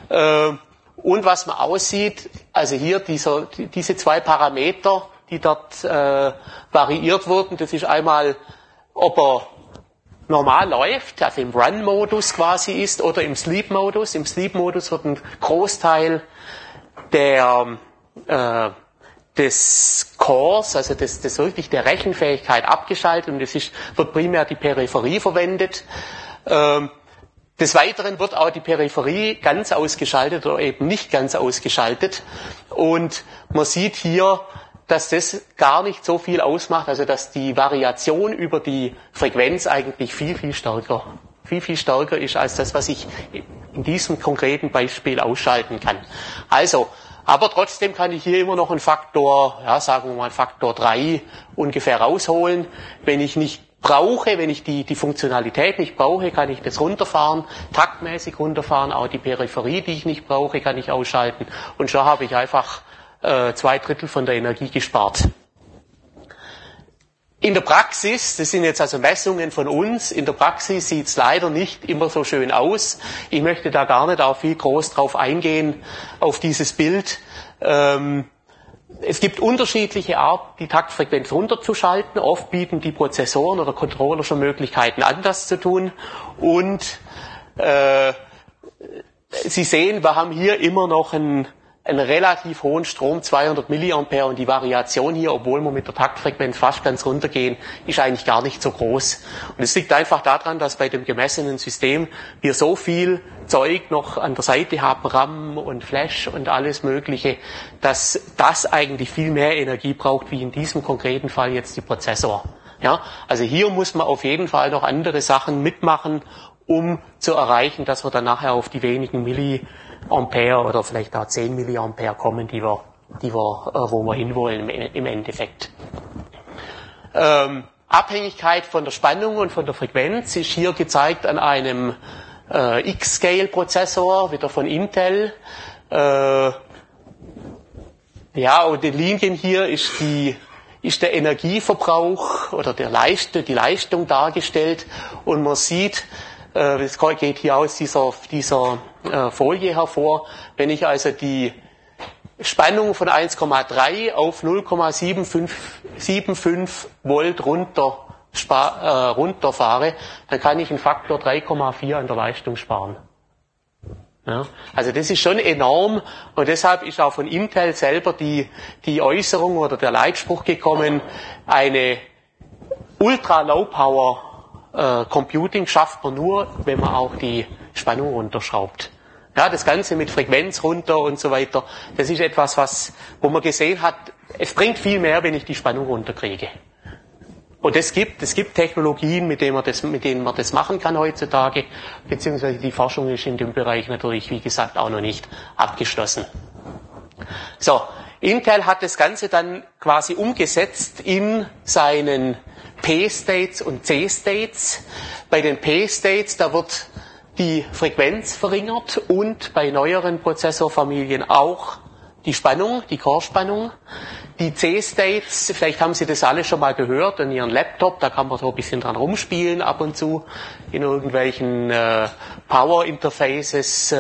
Und was man aussieht, also hier diese zwei Parameter, die dort variiert wurden, das ist einmal, ob er normal läuft, also im Run-Modus quasi ist, oder im Sleep-Modus. Im Sleep-Modus wird ein Großteil des Cores, also des wirklich der Rechenfähigkeit abgeschaltet, und wird primär die Peripherie verwendet. Des Weiteren wird auch die Peripherie ganz ausgeschaltet oder eben nicht ganz ausgeschaltet. Und man sieht hier, dass das gar nicht so viel ausmacht, also dass die Variation über die Frequenz eigentlich viel, viel stärker ist als das, was ich in diesem konkreten Beispiel ausschalten kann. Also, aber trotzdem kann ich hier immer noch einen Faktor, sagen wir mal Faktor 3 ungefähr rausholen, wenn ich nicht brauche, wenn ich die Funktionalität nicht brauche, kann ich das runterfahren, taktmäßig runterfahren, auch die Peripherie, die ich nicht brauche, kann ich ausschalten und schon habe ich einfach 2/3 von der Energie gespart. In der Praxis, das sind jetzt also Messungen von uns, in der Praxis sieht es leider nicht immer so schön aus. Ich möchte da gar nicht auch viel groß drauf eingehen, auf dieses Bild. Es gibt unterschiedliche Arten, die Taktfrequenz runterzuschalten. Oft bieten die Prozessoren oder Controller schon Möglichkeiten, anders zu tun. Und Sie sehen, wir haben hier immer noch einen relativ hohen Strom, 200 Milliampere, und die Variation hier, obwohl wir mit der Taktfrequenz fast ganz runtergehen, ist eigentlich gar nicht so groß. Und es liegt einfach daran, dass bei dem gemessenen System wir so viel Zeug noch an der Seite haben, RAM und Flash und alles Mögliche, dass das eigentlich viel mehr Energie braucht, wie in diesem konkreten Fall jetzt die Prozessor. Ja, also hier muss man auf jeden Fall noch andere Sachen mitmachen, um zu erreichen, dass wir dann nachher auf die wenigen Milliampere oder vielleicht auch 10 Milliampere kommen, wo wir hinwollen im Endeffekt. Abhängigkeit von der Spannung und von der Frequenz ist hier gezeigt an einem X-Scale-Prozessor, wieder von Intel. Ja, und die Linien hier ist der Energieverbrauch oder die Leistung dargestellt, und man sieht, das geht hier aus dieser Folie hervor, wenn ich also die Spannung von 1,3 auf 0,75 Volt runterfahre, dann kann ich einen Faktor 3,4 an der Leistung sparen. Ja, also das ist schon enorm, und deshalb ist auch von Intel selber die Äußerung oder der Leitspruch gekommen, eine Ultra-Low-Power Computing schafft man nur, wenn man auch die Spannung runterschraubt. Ja, das Ganze mit Frequenz runter und so weiter, das ist etwas, wo man gesehen hat, es bringt viel mehr, wenn ich die Spannung runterkriege. Und es gibt Technologien, mit denen man das machen kann heutzutage, beziehungsweise die Forschung ist in dem Bereich natürlich, wie gesagt, auch noch nicht abgeschlossen. So, Intel hat das Ganze dann quasi umgesetzt in seinen P-States und C-States. Bei den P-States, da wird die Frequenz verringert und bei neueren Prozessorfamilien auch die Spannung, die Core-Spannung. Die C-States, vielleicht haben Sie das alle schon mal gehört in Ihrem Laptop, da kann man so ein bisschen dran rumspielen ab und zu, in irgendwelchen Power-Interfaces,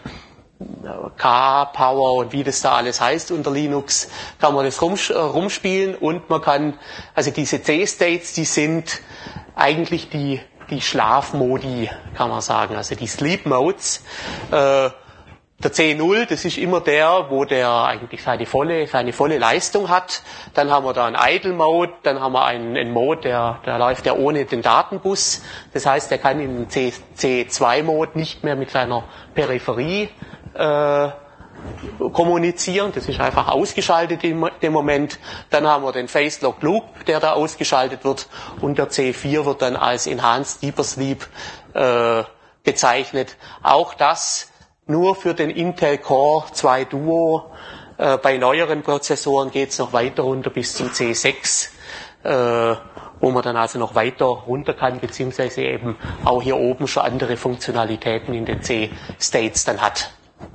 K-Power und wie das da alles heißt unter Linux, kann man das rumspielen, und man kann, also diese C-States, die sind eigentlich die Schlafmodi, kann man sagen, also die Sleep Modes. Der C0, das ist immer der, wo der eigentlich seine volle Leistung hat. Dann haben wir da einen Idle Mode, dann haben wir einen Mode, der läuft ja ohne den Datenbus. Das heißt, der kann in den C2 Mode nicht mehr mit seiner Peripherie kommunizieren. Das ist einfach ausgeschaltet in dem Moment. Dann haben wir den Phase Lock Loop, der da ausgeschaltet wird, und der C4 wird dann als Enhanced Deeper Sleep bezeichnet. Auch das nur für den Intel Core 2 Duo. Bei neueren Prozessoren geht es noch weiter runter bis zum C6, wo man dann also noch weiter runter kann, beziehungsweise eben auch hier oben schon andere Funktionalitäten in den C-States dann hat.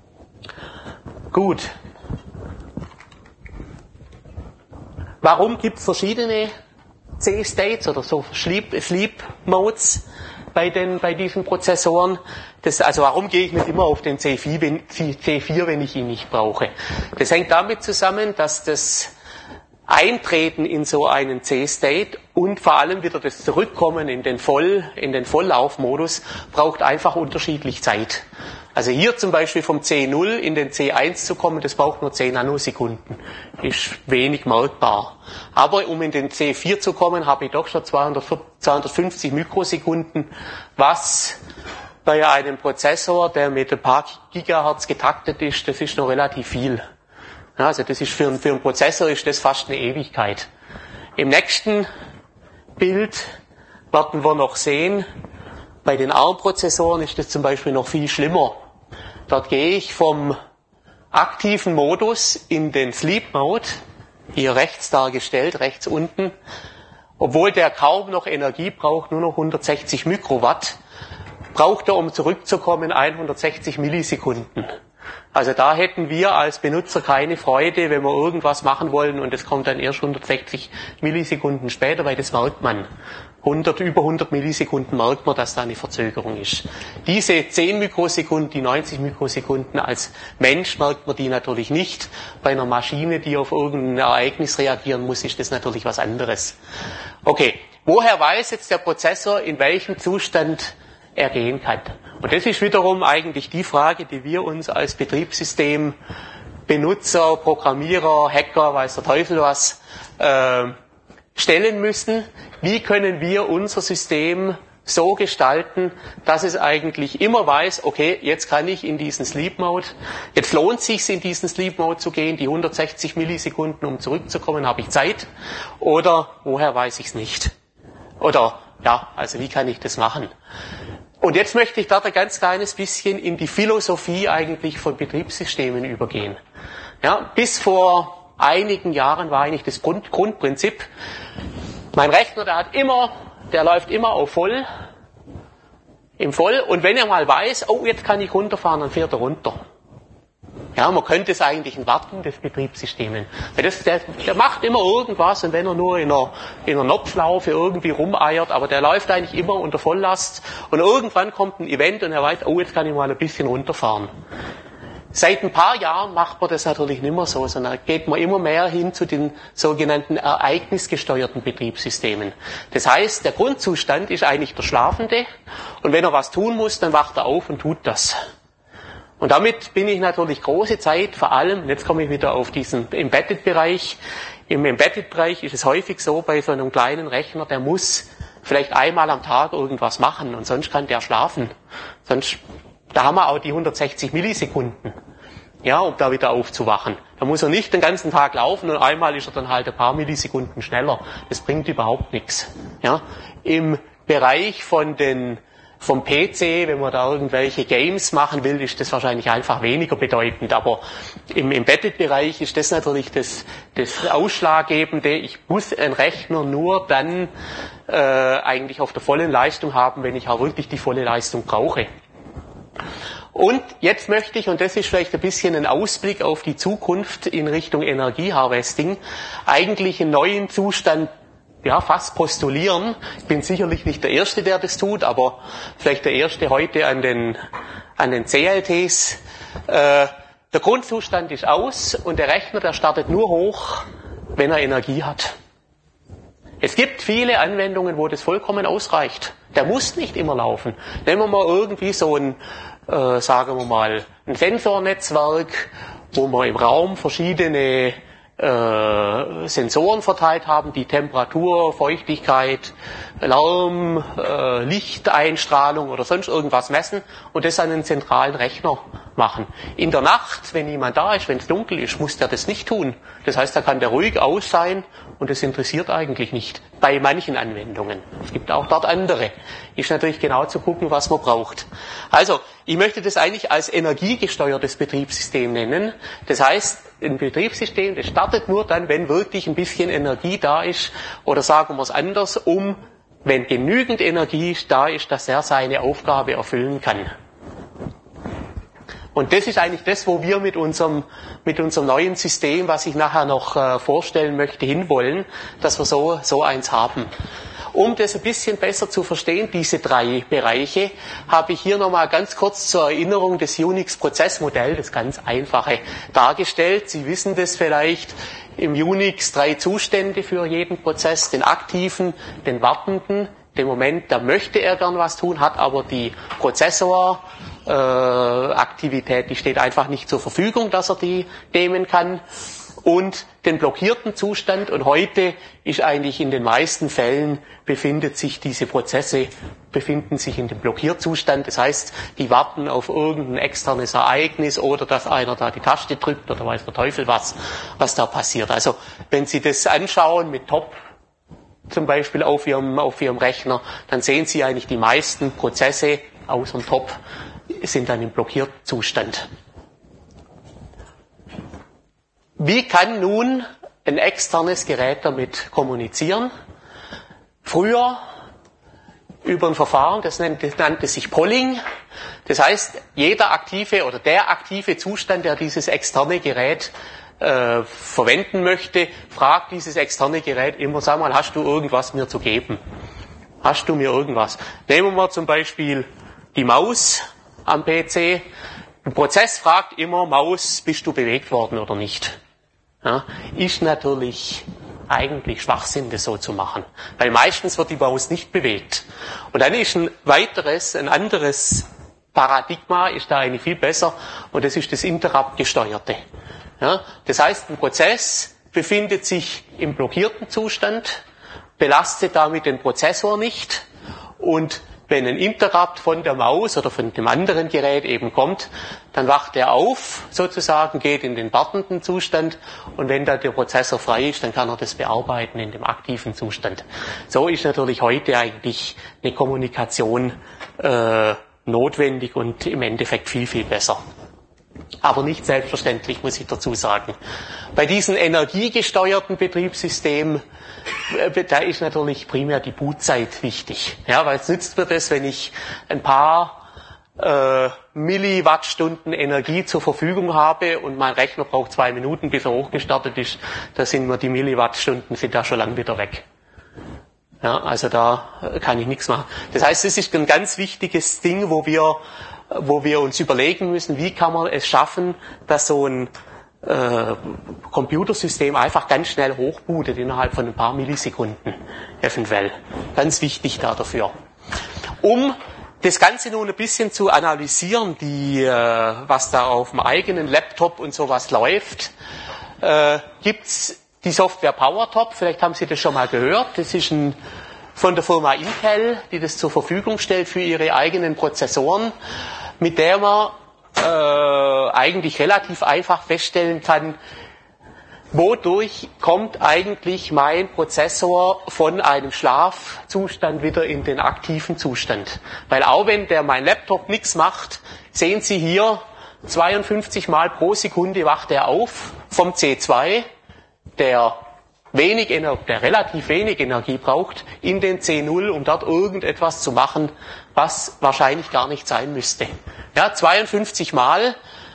Gut. Warum gibt es verschiedene C-States oder so Sleep Modes bei diesen Prozessoren? Also warum gehe ich nicht immer auf den C4, wenn ich ihn nicht brauche? Das hängt damit zusammen, dass das Eintreten in so einen C-State und vor allem wieder das Zurückkommen in den Volllaufmodus braucht einfach unterschiedlich Zeit. Also hier zum Beispiel vom C0 in den C1 zu kommen, das braucht nur 10 Nanosekunden. Ist wenig merkbar. Aber um in den C4 zu kommen, habe ich doch schon 250 Mikrosekunden, was bei einem Prozessor, der mit ein paar Gigahertz getaktet ist, das ist noch relativ viel. Ja, also das ist für einen Prozessor ist das fast eine Ewigkeit. Im nächsten Bild werden wir noch sehen, bei den ARM-Prozessoren ist das zum Beispiel noch viel schlimmer. Dort gehe ich vom aktiven Modus in den Sleep Mode, hier rechts dargestellt, rechts unten, obwohl der kaum noch Energie braucht, nur noch 160 Mikrowatt, braucht er, um zurückzukommen, 160 Millisekunden. Also da hätten wir als Benutzer keine Freude, wenn wir irgendwas machen wollen und es kommt dann erst 160 Millisekunden später, weil das merkt man. Über 100 Millisekunden merkt man, dass da eine Verzögerung ist. Diese 10 Mikrosekunden, die 90 Mikrosekunden als Mensch merkt man die natürlich nicht. Bei einer Maschine, die auf irgendein Ereignis reagieren muss, ist das natürlich was anderes. Okay, woher weiß jetzt der Prozessor, in welchem Zustand er gehen kann? Und das ist wiederum eigentlich die Frage, die wir uns als Betriebssystem, Benutzer, Programmierer, Hacker, weiß der Teufel was, stellen müssen. Wie können wir unser System so gestalten, dass es eigentlich immer weiß, okay, jetzt kann ich in diesen Sleep Mode, jetzt lohnt es sich in diesen Sleep Mode zu gehen, die 160 Millisekunden, um zurückzukommen, habe ich Zeit, oder woher weiß ich es nicht? Oder, ja, also wie kann ich das machen? Und jetzt möchte ich da ein ganz kleines bisschen in die Philosophie eigentlich von Betriebssystemen übergehen. Ja, bis vor einigen Jahren war eigentlich das Grundprinzip, mein Rechner, der läuft immer auf Voll, und wenn er mal weiß, oh, jetzt kann ich runterfahren, dann fährt er runter. Ja, man könnte es eigentlich ein Warten des Betriebssystems nennen. Weil der macht immer irgendwas, und wenn er nur in einer Knopflaufe irgendwie rumeiert, aber der läuft eigentlich immer unter Volllast, und irgendwann kommt ein Event und er weiß, oh, jetzt kann ich mal ein bisschen runterfahren. Seit ein paar Jahren macht man das natürlich nicht mehr so, sondern geht man immer mehr hin zu den sogenannten ereignisgesteuerten Betriebssystemen. Das heißt, der Grundzustand ist eigentlich der Schlafende, und wenn er was tun muss, dann wacht er auf und tut das. Und damit bin ich natürlich große Zeit, vor allem, jetzt komme ich wieder auf diesen Embedded-Bereich. Im Embedded-Bereich ist es häufig so, bei so einem kleinen Rechner, der muss vielleicht einmal am Tag irgendwas machen, und sonst kann der schlafen. Da haben wir auch die 160 Millisekunden, ja, um da wieder aufzuwachen. Da muss er nicht den ganzen Tag laufen, und einmal ist er dann halt ein paar Millisekunden schneller. Das bringt überhaupt nichts. Ja. Im Bereich vom PC, wenn man da irgendwelche Games machen will, ist das wahrscheinlich einfach weniger bedeutend. Aber im Embedded-Bereich ist das natürlich das Ausschlaggebende. Ich muss einen Rechner nur dann eigentlich auf der vollen Leistung haben, wenn ich auch wirklich die volle Leistung brauche. Und jetzt möchte ich, und das ist vielleicht ein bisschen ein Ausblick auf die Zukunft in Richtung Energieharvesting, eigentlich einen neuen Zustand fast postulieren. Ich bin sicherlich nicht der Erste, der das tut, aber vielleicht der Erste heute an den CLTs. Der Grundzustand ist aus, und der Rechner, der startet nur hoch, wenn er Energie hat. Es gibt viele Anwendungen, wo das vollkommen ausreicht. Der muss nicht immer laufen. Nehmen wir mal irgendwie so ein Sensornetzwerk, wo wir im Raum verschiedene Sensoren verteilt haben, die Temperatur, Feuchtigkeit, Lärm, Lichteinstrahlung oder sonst irgendwas messen und das an einen zentralen Rechner machen. In der Nacht, wenn niemand da ist, wenn es dunkel ist, muss der das nicht tun. Das heißt, da kann der ruhig aus sein, und das interessiert eigentlich nicht bei manchen Anwendungen. Es gibt auch dort andere. Ist natürlich genau zu gucken, was man braucht. Also, ich möchte das eigentlich als energiegesteuertes Betriebssystem nennen. Das heißt, ein Betriebssystem, das startet nur dann, wenn wirklich ein bisschen Energie da ist, oder sagen wir es anders, wenn genügend Energie da ist, dass er seine Aufgabe erfüllen kann. Und das ist eigentlich das, wo wir mit unserem neuen System, was ich nachher noch vorstellen möchte, hinwollen, dass wir so eins haben. Um das ein bisschen besser zu verstehen, diese drei Bereiche, habe ich hier nochmal ganz kurz zur Erinnerung das Unix-Prozessmodell, das ganz einfache, dargestellt. Sie wissen das vielleicht, im Unix 3 Zustände für jeden Prozess, den aktiven, den wartenden, den Moment, da möchte er gern was tun, hat aber die Prozessoraktivität, die steht einfach nicht zur Verfügung, dass er die nehmen kann. Und den blockierten Zustand, und heute ist eigentlich in den meisten Fällen befinden sich diese Prozesse in dem Blockierzustand. Das heißt, die warten auf irgendein externes Ereignis oder dass einer da die Taste drückt oder weiß der Teufel was da passiert. Also wenn Sie das anschauen mit Top zum Beispiel auf Ihrem Rechner, dann sehen Sie eigentlich die meisten Prozesse außer dem Top sind dann im Blockierzustand. Wie kann nun ein externes Gerät damit kommunizieren? früher über ein Verfahren, das nannte sich Polling. Das heißt, jeder aktive oder der aktive Zustand, der dieses externe Gerät verwenden möchte, fragt dieses externe Gerät immer, sag mal, hast du irgendwas mir zu geben? Hast du mir irgendwas? Nehmen wir zum Beispiel die Maus am PC. Ein Prozess fragt immer, Maus, bist du bewegt worden oder nicht? Ja, ist natürlich eigentlich Schwachsinn, das so zu machen. Weil meistens wird die Maus nicht bewegt. Und dann ist ein anderes Paradigma, ist da eigentlich viel besser, und das ist das Interrupt-gesteuerte. Ja, das heißt, ein Prozess befindet sich im blockierten Zustand, belastet damit den Prozessor nicht, und wenn ein Interrupt von der Maus oder von dem anderen Gerät eben kommt, dann wacht er auf, sozusagen, geht in den wartenden Zustand, und wenn da der Prozessor frei ist, dann kann er das bearbeiten in dem aktiven Zustand. So ist natürlich heute eigentlich eine Kommunikation notwendig und im Endeffekt viel, viel besser. Aber nicht selbstverständlich, muss ich dazu sagen. Bei diesen energiegesteuerten Betriebssystemen, da ist natürlich primär die Bootzeit wichtig. Ja, weil es nützt mir das, wenn ich ein paar Milliwattstunden Energie zur Verfügung habe und mein Rechner braucht 2 Minuten, bis er hochgestartet ist, da sind mir die Milliwattstunden sind da schon lang wieder weg. Ja, also da kann ich nichts machen. Das heißt, es ist ein ganz wichtiges Ding, wo wir uns überlegen müssen, wie kann man es schaffen, dass so ein Computersystem einfach ganz schnell hochbootet, innerhalb von ein paar Millisekunden eventuell. Ganz wichtig dafür. Um das Ganze nun ein bisschen zu analysieren, was da auf dem eigenen Laptop und sowas läuft, gibt's die Software PowerTop. Vielleicht haben Sie das schon mal gehört. Das ist von der Firma Intel, die das zur Verfügung stellt für ihre eigenen Prozessoren, mit der man eigentlich relativ einfach feststellen kann, wodurch kommt eigentlich mein Prozessor von einem Schlafzustand wieder in den aktiven Zustand. Weil auch wenn mein Laptop nichts macht, sehen Sie hier, 52 Mal pro Sekunde wacht er auf vom C2, der relativ wenig Energie braucht, in den C0, um dort irgendetwas zu machen, was wahrscheinlich gar nicht sein müsste. Ja, 52 Mal,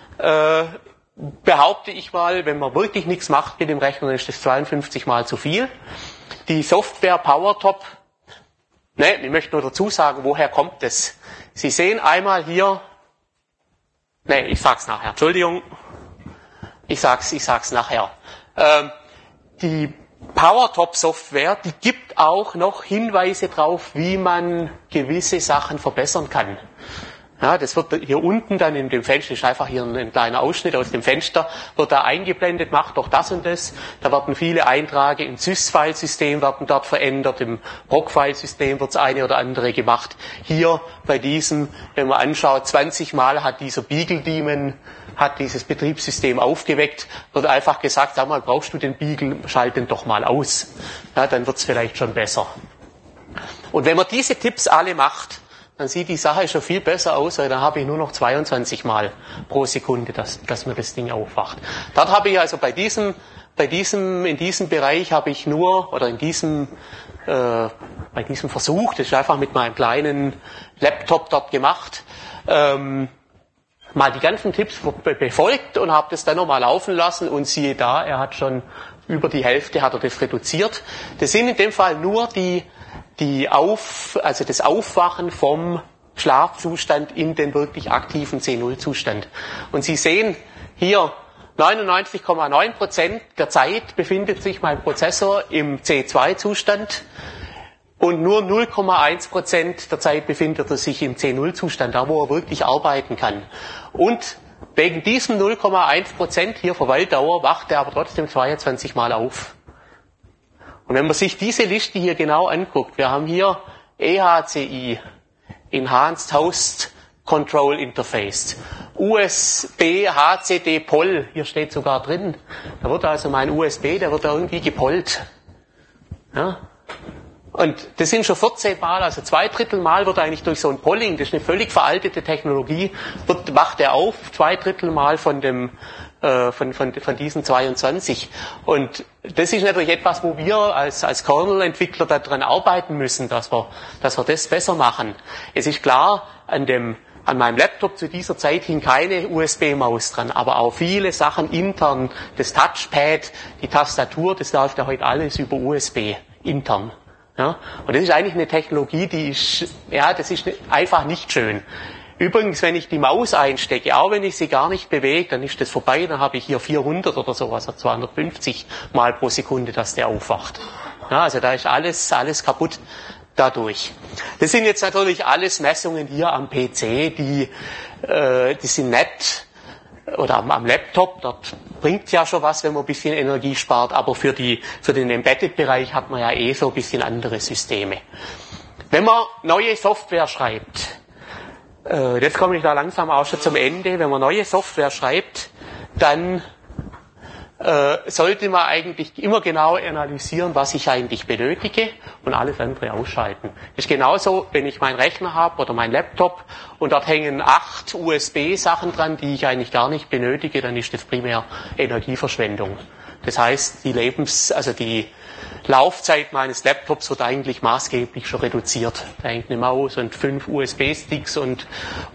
behaupte ich mal, wenn man wirklich nichts macht mit dem Rechner, dann ist das 52 Mal zu viel. Die Software PowerTop, ich möchte nur dazu sagen, woher kommt es? Sie sehen einmal hier, ich sag's nachher, Entschuldigung, ich sag's nachher. Die PowerTop-Software, die gibt auch noch Hinweise drauf, wie man gewisse Sachen verbessern kann. Ja, das wird hier unten dann in dem Fenster, ist einfach hier ein kleiner Ausschnitt aus dem Fenster, wird da eingeblendet, macht doch das und das. Da werden viele Einträge im Sys-File-System werden dort verändert, im POC-File-System wird das eine oder andere gemacht. Hier bei diesem, wenn man anschaut, 20 Mal hat dieser Beagle-Daemon dieses Betriebssystem aufgeweckt, wird einfach gesagt, sag mal, brauchst du den Beagle, schalt den doch mal aus. Ja, dann wird's vielleicht schon besser. Und wenn man diese Tipps alle macht, dann sieht die Sache schon viel besser aus, weil dann habe ich nur noch 22 Mal pro Sekunde, dass mir das Ding aufwacht. Dort habe ich also in diesem Bereich habe ich nur, oder bei diesem Versuch, das ist einfach mit meinem kleinen Laptop dort gemacht, mal die ganzen Tipps befolgt und habe das dann nochmal laufen lassen, und siehe da, er hat schon über die Hälfte hat er das reduziert. Das sind in dem Fall nur also das Aufwachen vom Schlafzustand in den wirklich aktiven C0-Zustand. Und Sie sehen hier, 99,9% der Zeit befindet sich mein Prozessor im C2-Zustand und nur 0,1% der Zeit befindet er sich im C0-Zustand, da wo er wirklich arbeiten kann. Und wegen diesem 0,1% hier Verweildauer wacht er aber trotzdem 22 Mal auf. Und wenn man sich diese Liste hier genau anguckt, wir haben hier EHCI, Enhanced Host Control Interface, USB, HCD, POL, hier steht sogar drin, da wird also mein USB, der wird da irgendwie gepollt. Ja? Und das sind schon 14 Mal, also 2/3 Mal wird eigentlich durch so ein Polling, das ist eine völlig veraltete Technologie, wacht er auf, 2/3 Mal von dem von diesen 22. Und das ist natürlich etwas, wo wir als Kernel-Entwickler daran arbeiten müssen, dass wir das besser machen. Es ist klar, an meinem Laptop zu dieser Zeit hing keine USB-Maus dran, aber auch viele Sachen intern, das Touchpad, die Tastatur, das läuft ja heute alles über USB intern. Ja? Und das ist eigentlich eine Technologie, das ist einfach nicht schön. Übrigens, wenn ich die Maus einstecke, auch wenn ich sie gar nicht bewege, dann ist das vorbei, dann habe ich hier 400 oder so, also 250 Mal pro Sekunde, dass der aufwacht. Ja, also da ist alles kaputt dadurch. Das sind jetzt natürlich alles Messungen hier am PC, die sind nett, oder am Laptop, dort bringt ja schon was, wenn man ein bisschen Energie spart, aber für den Embedded-Bereich hat man ja so ein bisschen andere Systeme. Wenn man neue Software schreibt, jetzt komme ich da langsam auch schon zum Ende. Wenn man neue Software schreibt, dann sollte man eigentlich immer genau analysieren, was ich eigentlich benötige und alles andere ausschalten. Das ist genauso, wenn ich meinen Rechner habe oder meinen Laptop und dort hängen 8 USB-Sachen dran, die ich eigentlich gar nicht benötige, dann ist das primär Energieverschwendung. Das heißt, die Laufzeit meines Laptops wird eigentlich maßgeblich schon reduziert. Da hängt eine Maus und 5 USB-Sticks und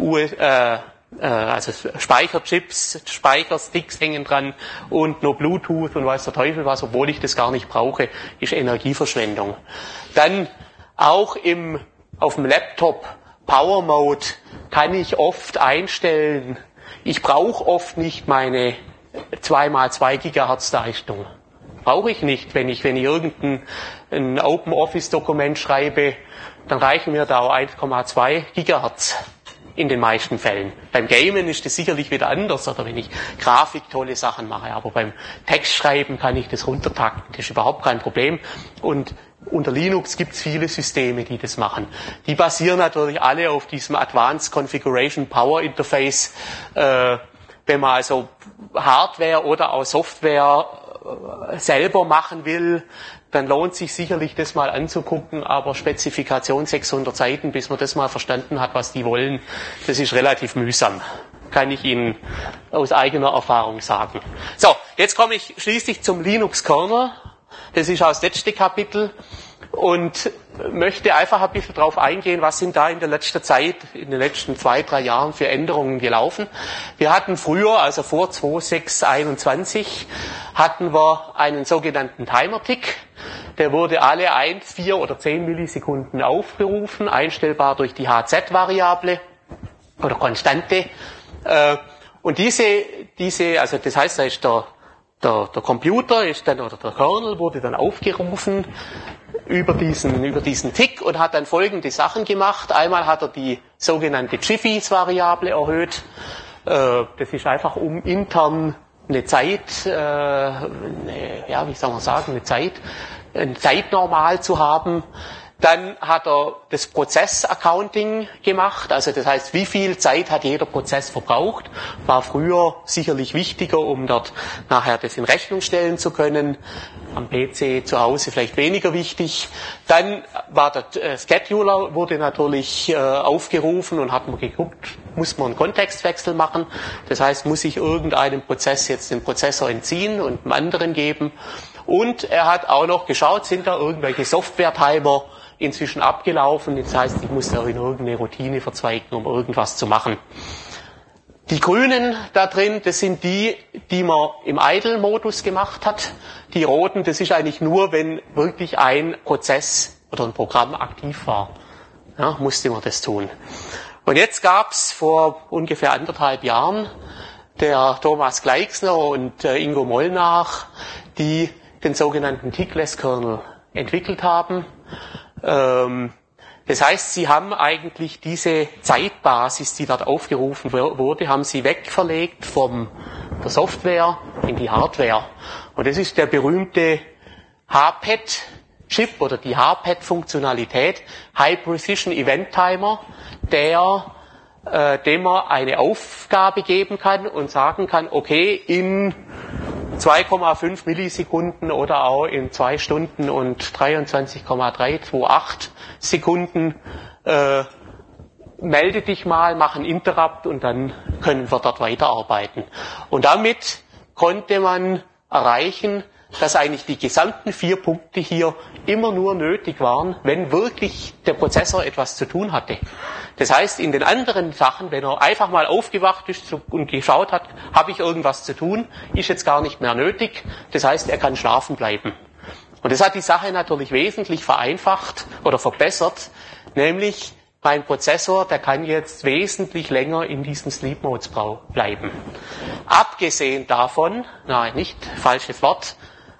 Speicherchips, Speichersticks hängen dran und noch Bluetooth und weiß der Teufel was, obwohl ich das gar nicht brauche, ist Energieverschwendung. Dann auch auf dem Laptop Power Mode kann ich oft einstellen, ich brauche oft nicht meine 2x2 Gigahertz Leistung. Brauche ich nicht, wenn ich irgendein Open Office Dokument schreibe, dann reichen mir da auch 1,2 Gigahertz in den meisten Fällen. Beim Gamen ist das sicherlich wieder anders, oder wenn ich Grafik tolle Sachen mache, aber beim Textschreiben kann ich das runtertakten, das ist überhaupt kein Problem. Und unter Linux gibt es viele Systeme, die das machen. Die basieren natürlich alle auf diesem Advanced Configuration Power Interface. Wenn man also Hardware oder auch Software selber machen will, dann lohnt sich sicherlich das mal anzugucken, aber Spezifikation 600 Seiten, bis man das mal verstanden hat, was die wollen, das ist relativ mühsam. Kann ich Ihnen aus eigener Erfahrung sagen. So, jetzt komme ich schließlich zum Linux-Kernel. Das ist auch das letzte Kapitel und möchte einfach ein bisschen drauf eingehen, was sind da in der letzten Zeit, in den letzten 2-3 Jahren für Änderungen gelaufen. Wir hatten früher, also vor 2621, hatten wir einen sogenannten Timer-Tick. Der wurde alle 1, 4 oder 10 Millisekunden aufgerufen, einstellbar durch die HZ-Variable oder Konstante. Und also das heißt, da ist der Computer oder der Kernel wurde dann aufgerufen über diesen Tick und hat dann folgende Sachen gemacht. Einmal hat er die sogenannte Jiffys-Variable erhöht. Das ist einfach, um intern eine Zeitnormal zu haben. Dann hat er das Prozess-Accounting gemacht, also das heißt, wie viel Zeit hat jeder Prozess verbraucht, war früher sicherlich wichtiger, um dort nachher das in Rechnung stellen zu können, am PC zu Hause vielleicht weniger wichtig. Dann war der Scheduler, wurde natürlich aufgerufen und hat man geguckt, muss man einen Kontextwechsel machen, das heißt, muss ich irgendeinem Prozess jetzt den Prozessor entziehen und einem anderen geben. Und er hat auch noch geschaut, sind da irgendwelche Software-Timer inzwischen abgelaufen. Das heißt, ich muss da in irgendeine Routine verzweigen, um irgendwas zu machen. Die grünen da drin, das sind die man im Idle-Modus gemacht hat. Die roten, das ist eigentlich nur, wenn wirklich ein Prozess oder ein Programm aktiv war. Ja, musste man das tun. Und jetzt gab's vor ungefähr 1,5 Jahren der Thomas Gleixner und Ingo Molnach, die den sogenannten Tickless-Kernel entwickelt haben. Das heißt, sie haben eigentlich diese Zeitbasis, die dort aufgerufen wurde, haben sie wegverlegt von der Software in die Hardware. Und das ist der berühmte HPET-Chip oder die HPET-Funktionalität, High Precision Event Timer, dem man eine Aufgabe geben kann und sagen kann, okay, in 2,5 Millisekunden oder auch in 2 Stunden und 23,328 Sekunden melde dich mal, mach einen Interrupt und dann können wir dort weiterarbeiten. Und damit konnte man erreichen, dass eigentlich die gesamten 4 Punkte hier immer nur nötig waren, wenn wirklich der Prozessor etwas zu tun hatte. Das heißt, in den anderen Sachen, wenn er einfach mal aufgewacht ist und geschaut hat, habe ich irgendwas zu tun, ist jetzt gar nicht mehr nötig. Das heißt, er kann schlafen bleiben. Und das hat die Sache natürlich wesentlich vereinfacht oder verbessert, nämlich mein Prozessor, der kann jetzt wesentlich länger in diesen Sleep Modes bleiben. Abgesehen davon, nein, nicht, falsches Wort,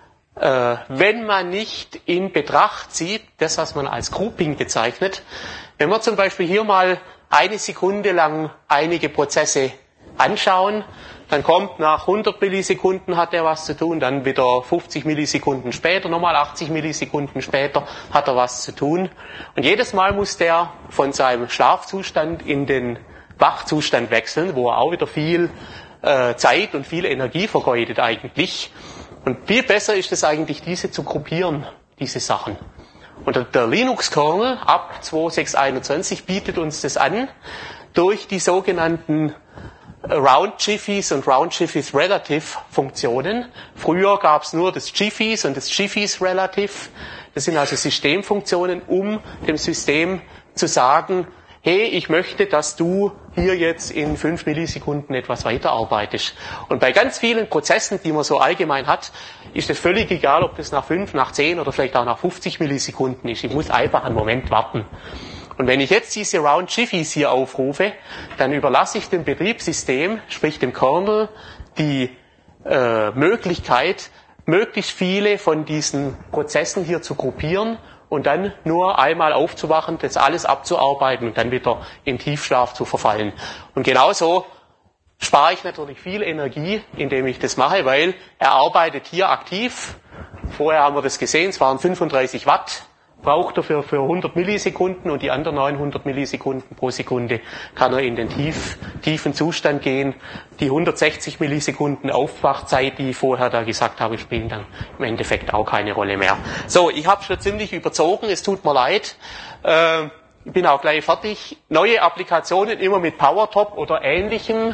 wenn man nicht in Betracht zieht, das, was man als Grouping bezeichnet, wenn wir zum Beispiel hier mal 1 Sekunde lang einige Prozesse anschauen, dann kommt nach 100 Millisekunden hat er was zu tun, dann wieder 50 Millisekunden später, nochmal 80 Millisekunden später hat er was zu tun. Und jedes Mal muss der von seinem Schlafzustand in den Wachzustand wechseln, wo er auch wieder viel Zeit und viel Energie vergeudet eigentlich. Und viel besser ist es eigentlich, diese zu gruppieren, diese Sachen. Und der Linux-Kernel ab 2.6.21 bietet uns das an, durch die sogenannten Round-Jiffies und Round-Jiffies-Relative-Funktionen. Früher gab es nur das Jiffies und das Jiffies-Relative. Das sind also Systemfunktionen, um dem System zu sagen, hey, ich möchte, dass du hier jetzt in 5 Millisekunden etwas weiterarbeitest. Und bei ganz vielen Prozessen, die man so allgemein hat, ist es völlig egal, ob das nach 5, nach 10 oder vielleicht auch nach 50 Millisekunden ist. Ich muss einfach einen Moment warten. Und wenn ich jetzt diese Round Jiffies hier aufrufe, dann überlasse ich dem Betriebssystem, sprich dem Kernel, die Möglichkeit, möglichst viele von diesen Prozessen hier zu gruppieren und dann nur einmal aufzuwachen, das alles abzuarbeiten und dann wieder in Tiefschlaf zu verfallen. Und genauso spare ich natürlich viel Energie, indem ich das mache, weil er arbeitet hier aktiv. Vorher haben wir das gesehen, es waren 35 Watt. Braucht er für 100 Millisekunden und die anderen 900 Millisekunden pro Sekunde kann er in den tiefen Zustand gehen. Die 160 Millisekunden Aufwachzeit, die ich vorher da gesagt habe, spielen dann im Endeffekt auch keine Rolle mehr. So, ich habe schon ziemlich überzogen, es tut mir leid. Ich bin auch gleich fertig. Neue Applikationen immer mit PowerTop oder Ähnlichem.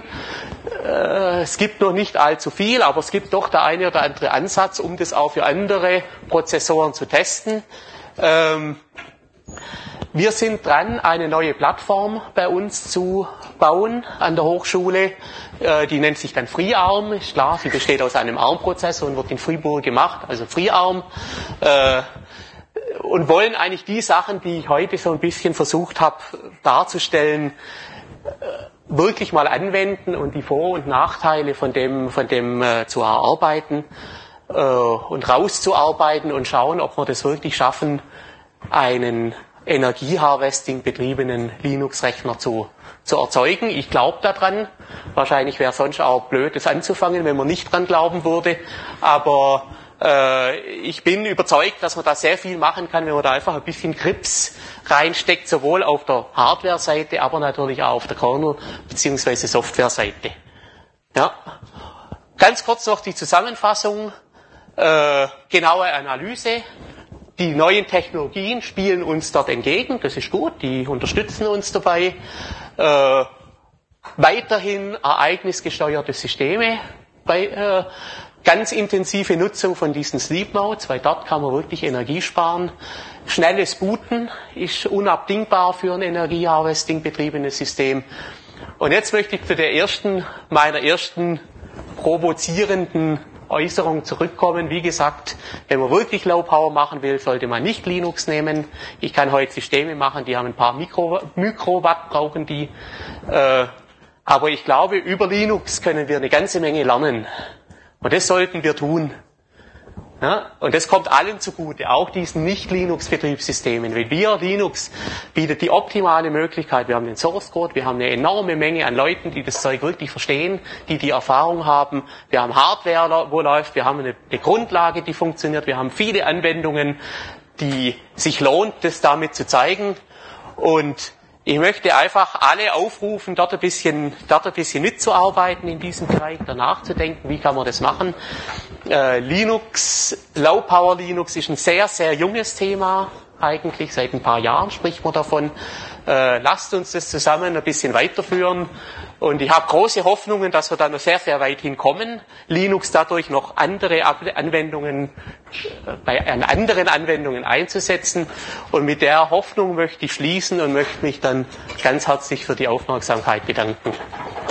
Es gibt noch nicht allzu viel, aber es gibt doch der eine oder andere Ansatz, um das auch für andere Prozessoren zu testen. Wir sind dran, eine neue Plattform bei uns zu bauen an der Hochschule. Die nennt sich dann FreeARM, ist klar, sie besteht aus einem ARM-Prozessor und wird in Fribourg gemacht, also FreeARM. Und wollen eigentlich die Sachen, die ich heute so ein bisschen versucht habe darzustellen, wirklich mal anwenden und die Vor- und Nachteile von dem zu erarbeiten und rauszuarbeiten und schauen, ob wir das wirklich schaffen, einen Energieharvesting betriebenen Linux-Rechner zu erzeugen. Ich glaube daran. Wahrscheinlich wäre es sonst auch blöd, das anzufangen, wenn man nicht dran glauben würde. Aber ich bin überzeugt, dass man da sehr viel machen kann, wenn man da einfach ein bisschen Grips reinsteckt, sowohl auf der Hardware-Seite, aber natürlich auch auf der Kernel- bzw. Software-Seite. Ja. Ganz kurz noch die Zusammenfassung. Genaue Analyse. Die neuen Technologien spielen uns dort entgegen, das ist gut, die unterstützen uns dabei. Weiterhin ereignisgesteuerte Systeme, bei ganz intensive Nutzung von diesen Sleep Modes, weil dort kann man wirklich Energie sparen. Schnelles Booten ist unabdingbar für ein Energieharvesting betriebenes System. Und jetzt möchte ich zu meiner ersten provozierenden Äußerung zurückkommen. Wie gesagt, wenn man wirklich Low Power machen will, sollte man nicht Linux nehmen. Ich kann heute Systeme machen, die haben ein paar Mikrowatt, brauchen die. Aber ich glaube, über Linux können wir eine ganze Menge lernen. Und das sollten wir tun. Ja, und das kommt allen zugute, auch diesen Nicht-Linux-Betriebssystemen. Weil Linux bietet die optimale Möglichkeit. Wir haben den Source Code, wir haben eine enorme Menge an Leuten, die das Zeug wirklich verstehen, die Erfahrung haben. Wir haben Hardware, wo läuft, wir haben eine Grundlage, die funktioniert. Wir haben viele Anwendungen, die sich lohnt, das damit zu zeigen. Und ich möchte einfach alle aufrufen, dort ein bisschen mitzuarbeiten in diesem Bereich, danach zu denken, wie kann man das machen. Linux, Low Power Linux ist ein sehr, sehr junges Thema, eigentlich. Seit ein paar Jahren spricht man davon. Lasst uns das zusammen ein bisschen weiterführen. Und ich habe große Hoffnungen, dass wir da noch sehr, sehr weit hinkommen. Linux dadurch noch andere Anwendungen, an anderen Anwendungen einzusetzen. Und mit der Hoffnung möchte ich schließen und möchte mich dann ganz herzlich für die Aufmerksamkeit bedanken.